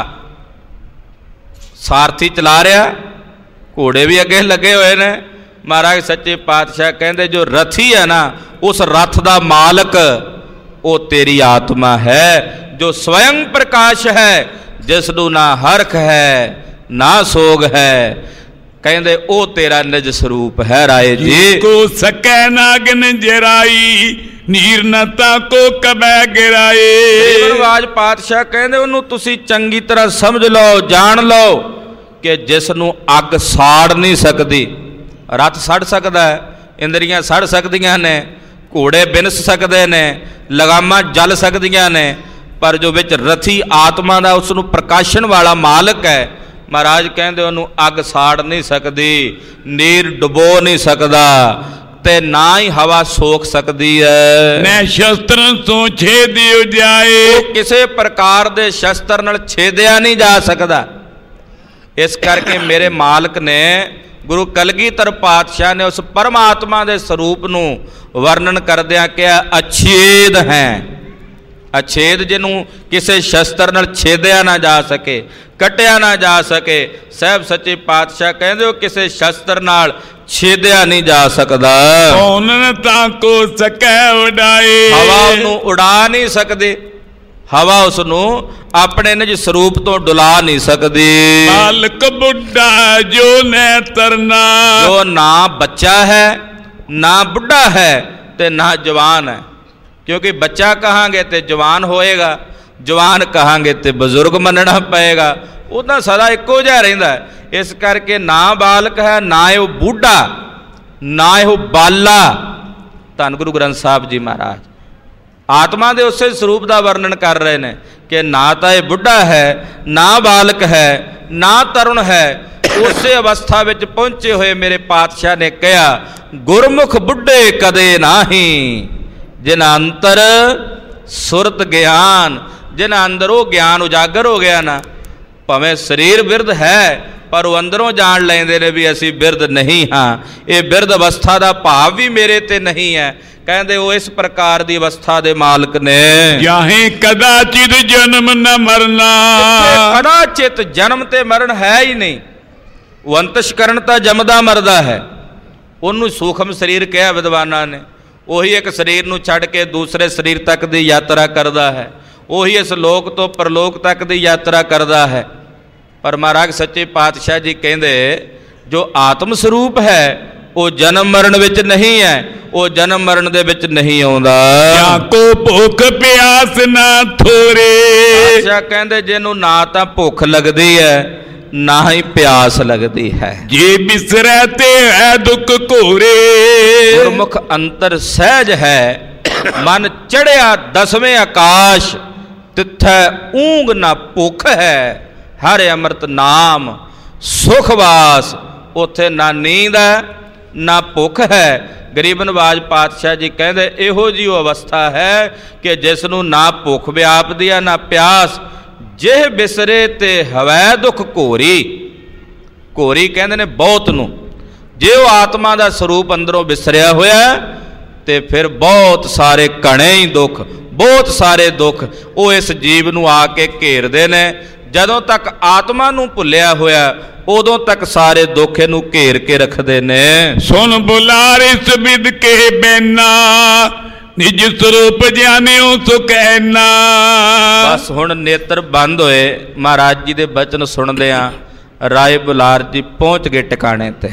ਸਾਰਥੀ ਚਲਾ ਰਿਹਾ, ਘੋੜੇ ਵੀ ਅੱਗੇ ਲੱਗੇ ਹੋਏ ਨੇ। ਮਹਾਰਾਜ ਸੱਚੇ ਪਾਤਸ਼ਾਹ ਕਹਿੰਦੇ ਜੋ ਰਥੀ ਹੈ ਨਾ ਉਸ ਰਥ ਦਾ ਮਾਲਕ ਉਹ ਤੇਰੀ ਆਤਮਾ ਹੈ, ਜੋ ਸਵਯੰ ਪ੍ਰਕਾਸ਼ ਹੈ, ਜਿਸ ਨੂੰ ਨਾ ਹਰਖ ਹੈ ਨਾ ਸੋਗ ਹੈ। ਕਹਿੰਦੇ ਉਹ ਤੇਰਾ ਨਿਜ ਸਰੂਪ ਹੈ ਰਾਏ ਜੀ। ਕੋ ਸਕੈ ਨਾਗਨ ਜਰਾਈ ਨੀਰਨਤਾ ਕੋ ਕਬੈ ਗਿਰਾਏ। ਆਵਾਜ਼ ਪਾਤਸ਼ਾਹ ਕਹਿੰਦੇ ਉਹਨੂੰ ਤੁਸੀਂ ਚੰਗੀ ਤਰ੍ਹਾਂ ਸਮਝ ਲਓ, ਜਾਣ ਲਓ ਕਿ ਜਿਸ ਨੂੰ ਅੱਗ ਸਾੜ ਨਹੀਂ ਸਕਦੀ। ਰਥ ਸੜ ਸਕਦਾ ਹੈ, ਇੰਦਰੀਆਂ ਸੜ ਸਕਦੀਆਂ ਨੇ, ਘੋੜੇ ਬਿਨਸ ਸਕਦੇ ਨੇ, ਲਗਾਮਾਂ ਜਲ ਸਕਦੀਆਂ ਨੇ, ਪਰ ਜੋ ਵਿੱਚ ਰਥੀ ਆਤਮਾ ਦਾ ਉਸ ਨੂੰ ਪ੍ਰਕਾਸ਼ਣ ਵਾਲਾ ਮਾਲਕ ਹੈ, ਮਹਾਰਾਜ ਕਹਿੰਦੇ ਉਹਨੂੰ ਅੱਗ ਸਾੜ ਨਹੀਂ ਸਕਦੀ, ਨੀਰ ਡੁਬੋ ਨਹੀਂ ਸਕਦਾ ਤੇ ਨਾ ਹੀ ਹਵਾ ਸੋਖ ਸਕਦੀ ਹੈ। ਮੈਂ ਸ਼ਸਤਰ ਤੋਂ ਛੇਦਿਓ ਜਾਏ, ਉਹ ਕਿਸੇ ਪ੍ਰਕਾਰ ਦੇ ਸ਼ਸਤਰ ਨਾਲ ਛੇਦਿਆ ਨਹੀਂ ਜਾ ਸਕਦਾ। ਇਸ ਕਰਕੇ ਮੇਰੇ ਮਾਲਕ ਨੇ ਗੁਰੂ ਕਲਗੀਧਰ ਪਾਤਸ਼ਾਹ ਨੇ ਉਸ ਪਰਮਾਤਮਾ ਦੇ ਸਰੂਪ ਨੂੰ ਵਰਣਨ ਕਰਦਿਆਂ ਕਿਹਾ ਅਛੇਦ ਹੈ। ਅਛੇਦ ਜਿਹਨੂੰ ਕਿਸੇ ਸ਼ਸਤਰ ਨਾਲ ਛੇਦਿਆ ਨਾ ਜਾ ਸਕੇ, ਕੱਟਿਆ ਨਾ ਜਾ ਸਕੇ। ਸਾਹਿਬ ਸੱਚੇ ਪਾਤਸ਼ਾਹ ਕਹਿੰਦੇ ਉਹ ਕਿਸੇ ਸ਼ਸਤਰ ਨਾਲ ਛੇਦਿਆ ਨਹੀਂ ਜਾ ਸਕਦਾ। ਕੌਣ ਤਾਂ ਕੋ ਸਕੈ ਉਡਾਏ, ਹਵਾ ਉਹਨੂੰ ਉਡਾ ਨਹੀਂ ਸਕਦੀ, हवा उसनूं अपने निज स्वरूप तो डुला नहीं सकती। बालक बुढ़ा जो न तरना, जो ना बच्चा है ना बुढ़ा है ते ना जवान है, क्योंकि बच्चा कहांगे ते जवान होएगा, जवान कहांगे ते बजुर्ग मनना पएगा, उदा सदा इक्को जिहा रहिंदा है। इस करके ना बालक है ना वो बूढ़ा ना वो बाला। धन गुरु ग्रंथ साहब जी महाराज आत्मा के उस स्वरूप का वर्णन कर रहे हैं कि ना तो ये बुढ़ा है ना बालक है ना तरुण है। उस अवस्था में पहुंचे हुए मेरे पातशाह ने कहा, गुरमुख बुढ़े कदे नाही, जिन्हें अंतर सुरत ज्ञान, जिन्हें अंदर वो ज्ञान उजागर हो गया ना, भावें शरीर बिरध है पर वो अंदरों जान लेंदे ने भी असी बिरध नहीं हाँ, ये बिरध अवस्था का भाव भी मेरे ते नहीं है। कहते वो इस प्रकार की अवस्था दे मालिक ने। याहीं कदाचित जन्म न मरना, कदाचित जन्म ते मरण है ही नहीं। वो अंतशकरण तो जमदा मरदा है, उन्होंने सूखम शरीर कहा विद्वाना ने। वही एक शरीर नूं छड़ के दूसरे शरीर तक की यात्रा करता है, वही इस लोक तो परलोक तक की यात्रा करता है। पर महाराज सच्चे पातशाह जी कहते जो आत्म स्वरूप है वो जन्म मरण विच नहीं है, वो जन्म मरण दे विच नहीं आउंदा। को भुख प्यास ना थोरे, अच्छा कहते जिन्हों ना तो भुख लगती है ना ही प्यास लगती है, जे बिसरते है दुख घोरे। गुरमुख अंतर सहज है, मन चढ़िया दसवें आकाश, तिथै ऊंग ना भुख है, हर अमृत नाम सुखवास। उथे ना नींद है ना भुख है। गरीब नवाज पातशाह जी कहते इहो जी अवस्था है कि जिसनों ना भुख व्यापदी है ना प्यास, जिह बिसरे ते हवै दुख घोरी। घोरी कहते ने बहुत नूं, जे वो आत्मा का स्वरूप अंदरों बिसरिया होया ते फिर बहुत सारे घने ही दुख, बहुत सारे दुख वो इस जीव नूं आके घेरदे ने। जदों तक आत्मा नूं भुलिया होया उदों तक सारे दुख इहनूं घेर के रखते ने। सुन बुलार इस विद के बैना, निज स्वरूप जानियो सो कहना। बस हुण नेत्र बंद होए, महाराज जी दे बचन सुनदियां राय बुलार जी पहुंच गए टिकाणे ते।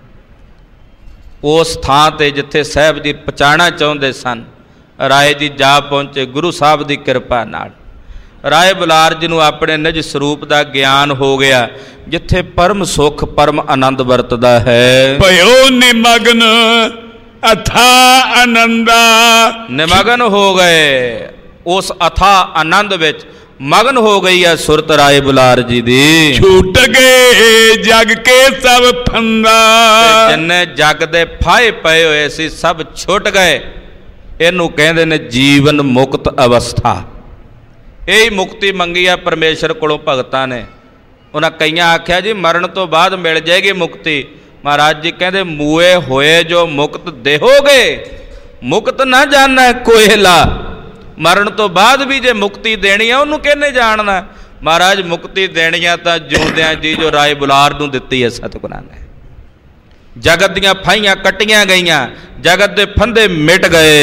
उस थां ते जिथे साहब जी पहुँचाना चाहुंदे सन, राय जी जा पहुंचे गुरु साहब की किरपा नाल। राय बुलार जी नूं अपने निज स्वरूप का ज्ञान हो गया, जिथे परम सुख परम आनंद वरतदा है। भयो निमग्न अथा आनंदा, निमग्न हो गए उस अथा आनंद विच, मगन हो गई है सुरत राय बुलार जी दी। छूट गए जग के सब फंदा, जिन्ने जग दे फाहे पए हुए सी सब छुट गए। इनू कहते ने जीवन मुक्त अवस्था। यही मुक्ति मंगी है परमेश्वर कोलों भगतां ने। उन्हें कई आख्या जी मरण तो बाद मिल जाएगी मुक्ति। महाराज जी कहते मूए होए जो मुक्त देहोगे, मुक्त ना जानना है कोयला। मरण तो बाद भी जे मुक्ति देनी है उन्होंने कहने जानना। महाराज मुक्ति देनी है तो जिउंदियां जी जो राय बुलार नूं दित्ती है सतगुरां ने। जगत दियां फाइयां कट्टियां गईयां, जगत दे फंदे मिट गए।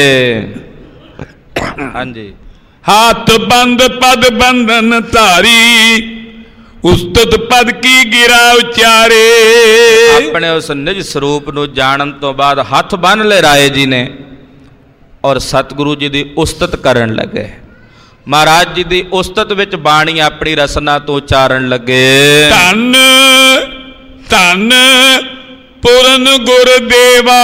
हाँ जी। हाथ बंद पद बंधन धारी, उस्तत पद की गिरा उचारे। अपने उस निज स्वरूप नूं जानन तो बाद हथ बन ले राय जी ने और सतगुरु जी की उस्तत करन लगे। महाराज जी की उस्तत विच बाणी अपनी रसना तो उचारण लगे। धन धन पूरन गुरदेवा,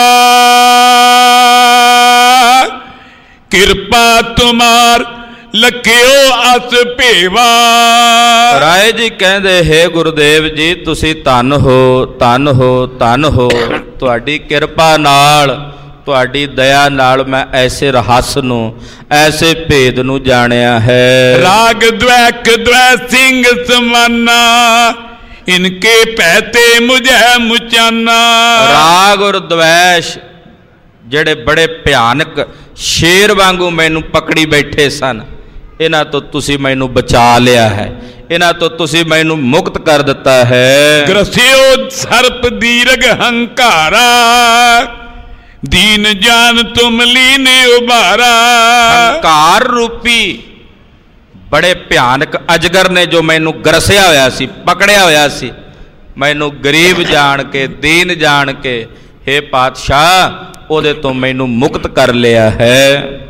कृपा तुमार लखियो अस भेवा। राय जी कहते हे गुरुदेव जी तुसी धन हो, धन हो, धन हो। तुहाडी कृपा नाल, तुहाडी दया नाल मैं ऐसे रहस नूं, ऐसे भेद नूं जानिया है। राग द्वैक द्वै सिंह समाना, इनके पहते मुझे मुचाना। राग और द्वैश जेड़े बड़े भयानक शेर वांगू मैनू पकड़ी बैठे सन, इन्हां तो तुसी मैनू बचा लिया है, इन्हां तो तुसी मैनू मुक्त कर दिता है। ग्रसियो सर्प दीर्घ हंकारा, दीन जान तुम लीने उबारा। हंकार रूपी बड़े भयानक अजगर ने जो मैनू गरसिया होया सी, पकड़िया होया सी, मैनू गरीब जान के, दीन जान के, हे पातशाह ओदे तो मैनू मुक्त कर लिया है।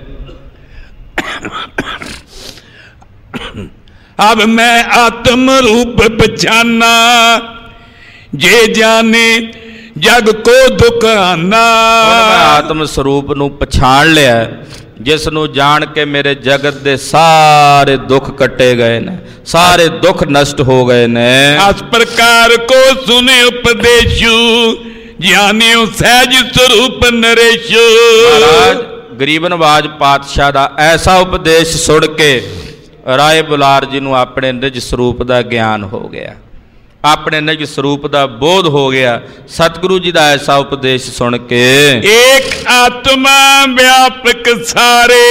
अब मैं आत्म रूप पहचाना, जे जाने जग को दुकाना। मैं आत्म स्वरूप नू पछाण लिया, जिस नू जान के मेरे जगत दे सारे दुख कटे गए ने, सारे दुख नष्ट हो गए ने। इस प्रकार को सुने उपदेशु, ज्ञानियों सहज स्वरूप नरेशु। महाराज गरीब नवाज पातशाह दा ऐसा उपदेश सुन के राय बुलार जी नू अपने निज स्वरूप दा ज्ञान हो गया, अपने निज स्वरूप दा बोध हो गया। सतगुरु जी दा ऐसा उपदेश सुन के एक आत्मा व्यापक सारे,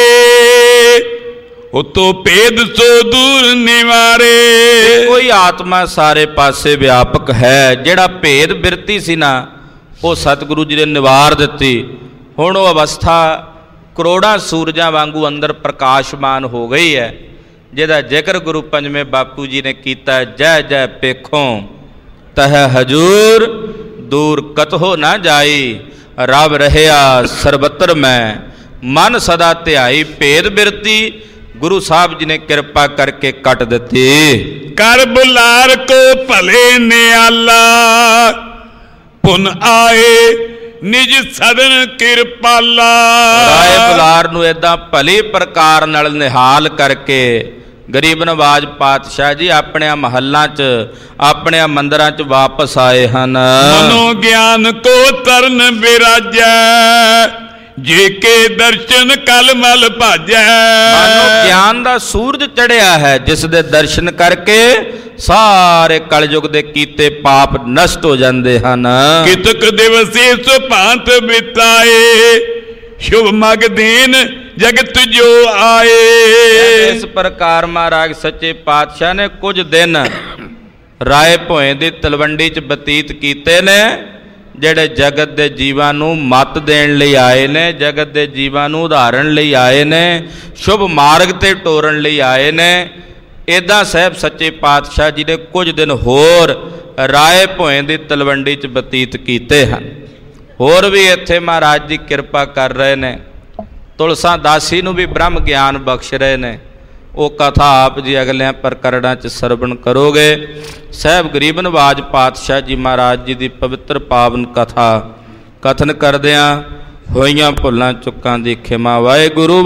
वो तो भेद सो दूर निवारे। कोई आत्मा सारे पासे व्यापक है, जेड़ा भेद बिरती सी ना वो सतगुरु जी ने निवार दिती। हुण वो अवस्था करोड़ां सूरजां वांगू अंदर प्रकाशमान हो गई है, जिहदा जिक्र गुरु पंजवें बापू जी ने कीता। जय जय पेखों तह हजूर, दूर कतहो ना जाई, रब रहया सरबत्र मैं, मन सदा ध्याई। भेद बिरती गुरु साहब जी ने कृपा करके कट दिती। कर बुलार को भले नियाला, पुन आए निज सदन किरपाला। राय बुलार नूं इदां भली प्रकार नाल निहाल करके गरीब नवाज पातशाह जी अपने महलों च, अपने मंदिरां च वापस आए हैं। मनो ज्ञान को तरन विराजै, जे के दर्शन कल मल भाजै। मनो ज्ञान दा सूरज चढ़िया है, जिस दे दर्शन करके सारे कलयुग दे कीते पाप नष्ट हो जाते हैं। कितक दिवसे सुभांत बिताए, शुभ मग दीन जगत जो आए। इस प्रकार महाराज सच्चे पातशाह ने कुछ दिन राय भोए दी तलवंडी च बतीत कीते ने, जेड़े जगत दे जीवां नूं मत देण लई आए ने, जगत दे जीवां नूं उदाहरण लई आए ने, शुभ मार्ग ते टोरन लई आए ने। इदां साहब सच्चे पातशाह जी ने कुछ दिन होर राय भोए दी तलवंडी च बतीत कीते हैं। होर भी इत्थे महाराज जी किरपा कर रहे ने, तुलसा दासी नूं भी ब्रह्म ज्ञान बख्श रहे ने। वो कथा आप जी अगलियां प्रकरणां च सरवण करोगे। साहब गरीब नवाज पातशाह जी महाराज जी की पवित्र पावन कथा कथन करदियां होइयां भुल्लां चुक्कां दी खिमा। वाहिगुरू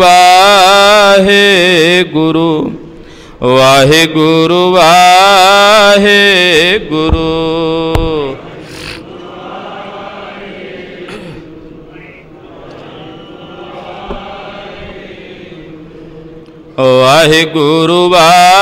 वाहिगुरू वाहिगुरू वाहिगुरू। वाहिगुरू वाहिगुरू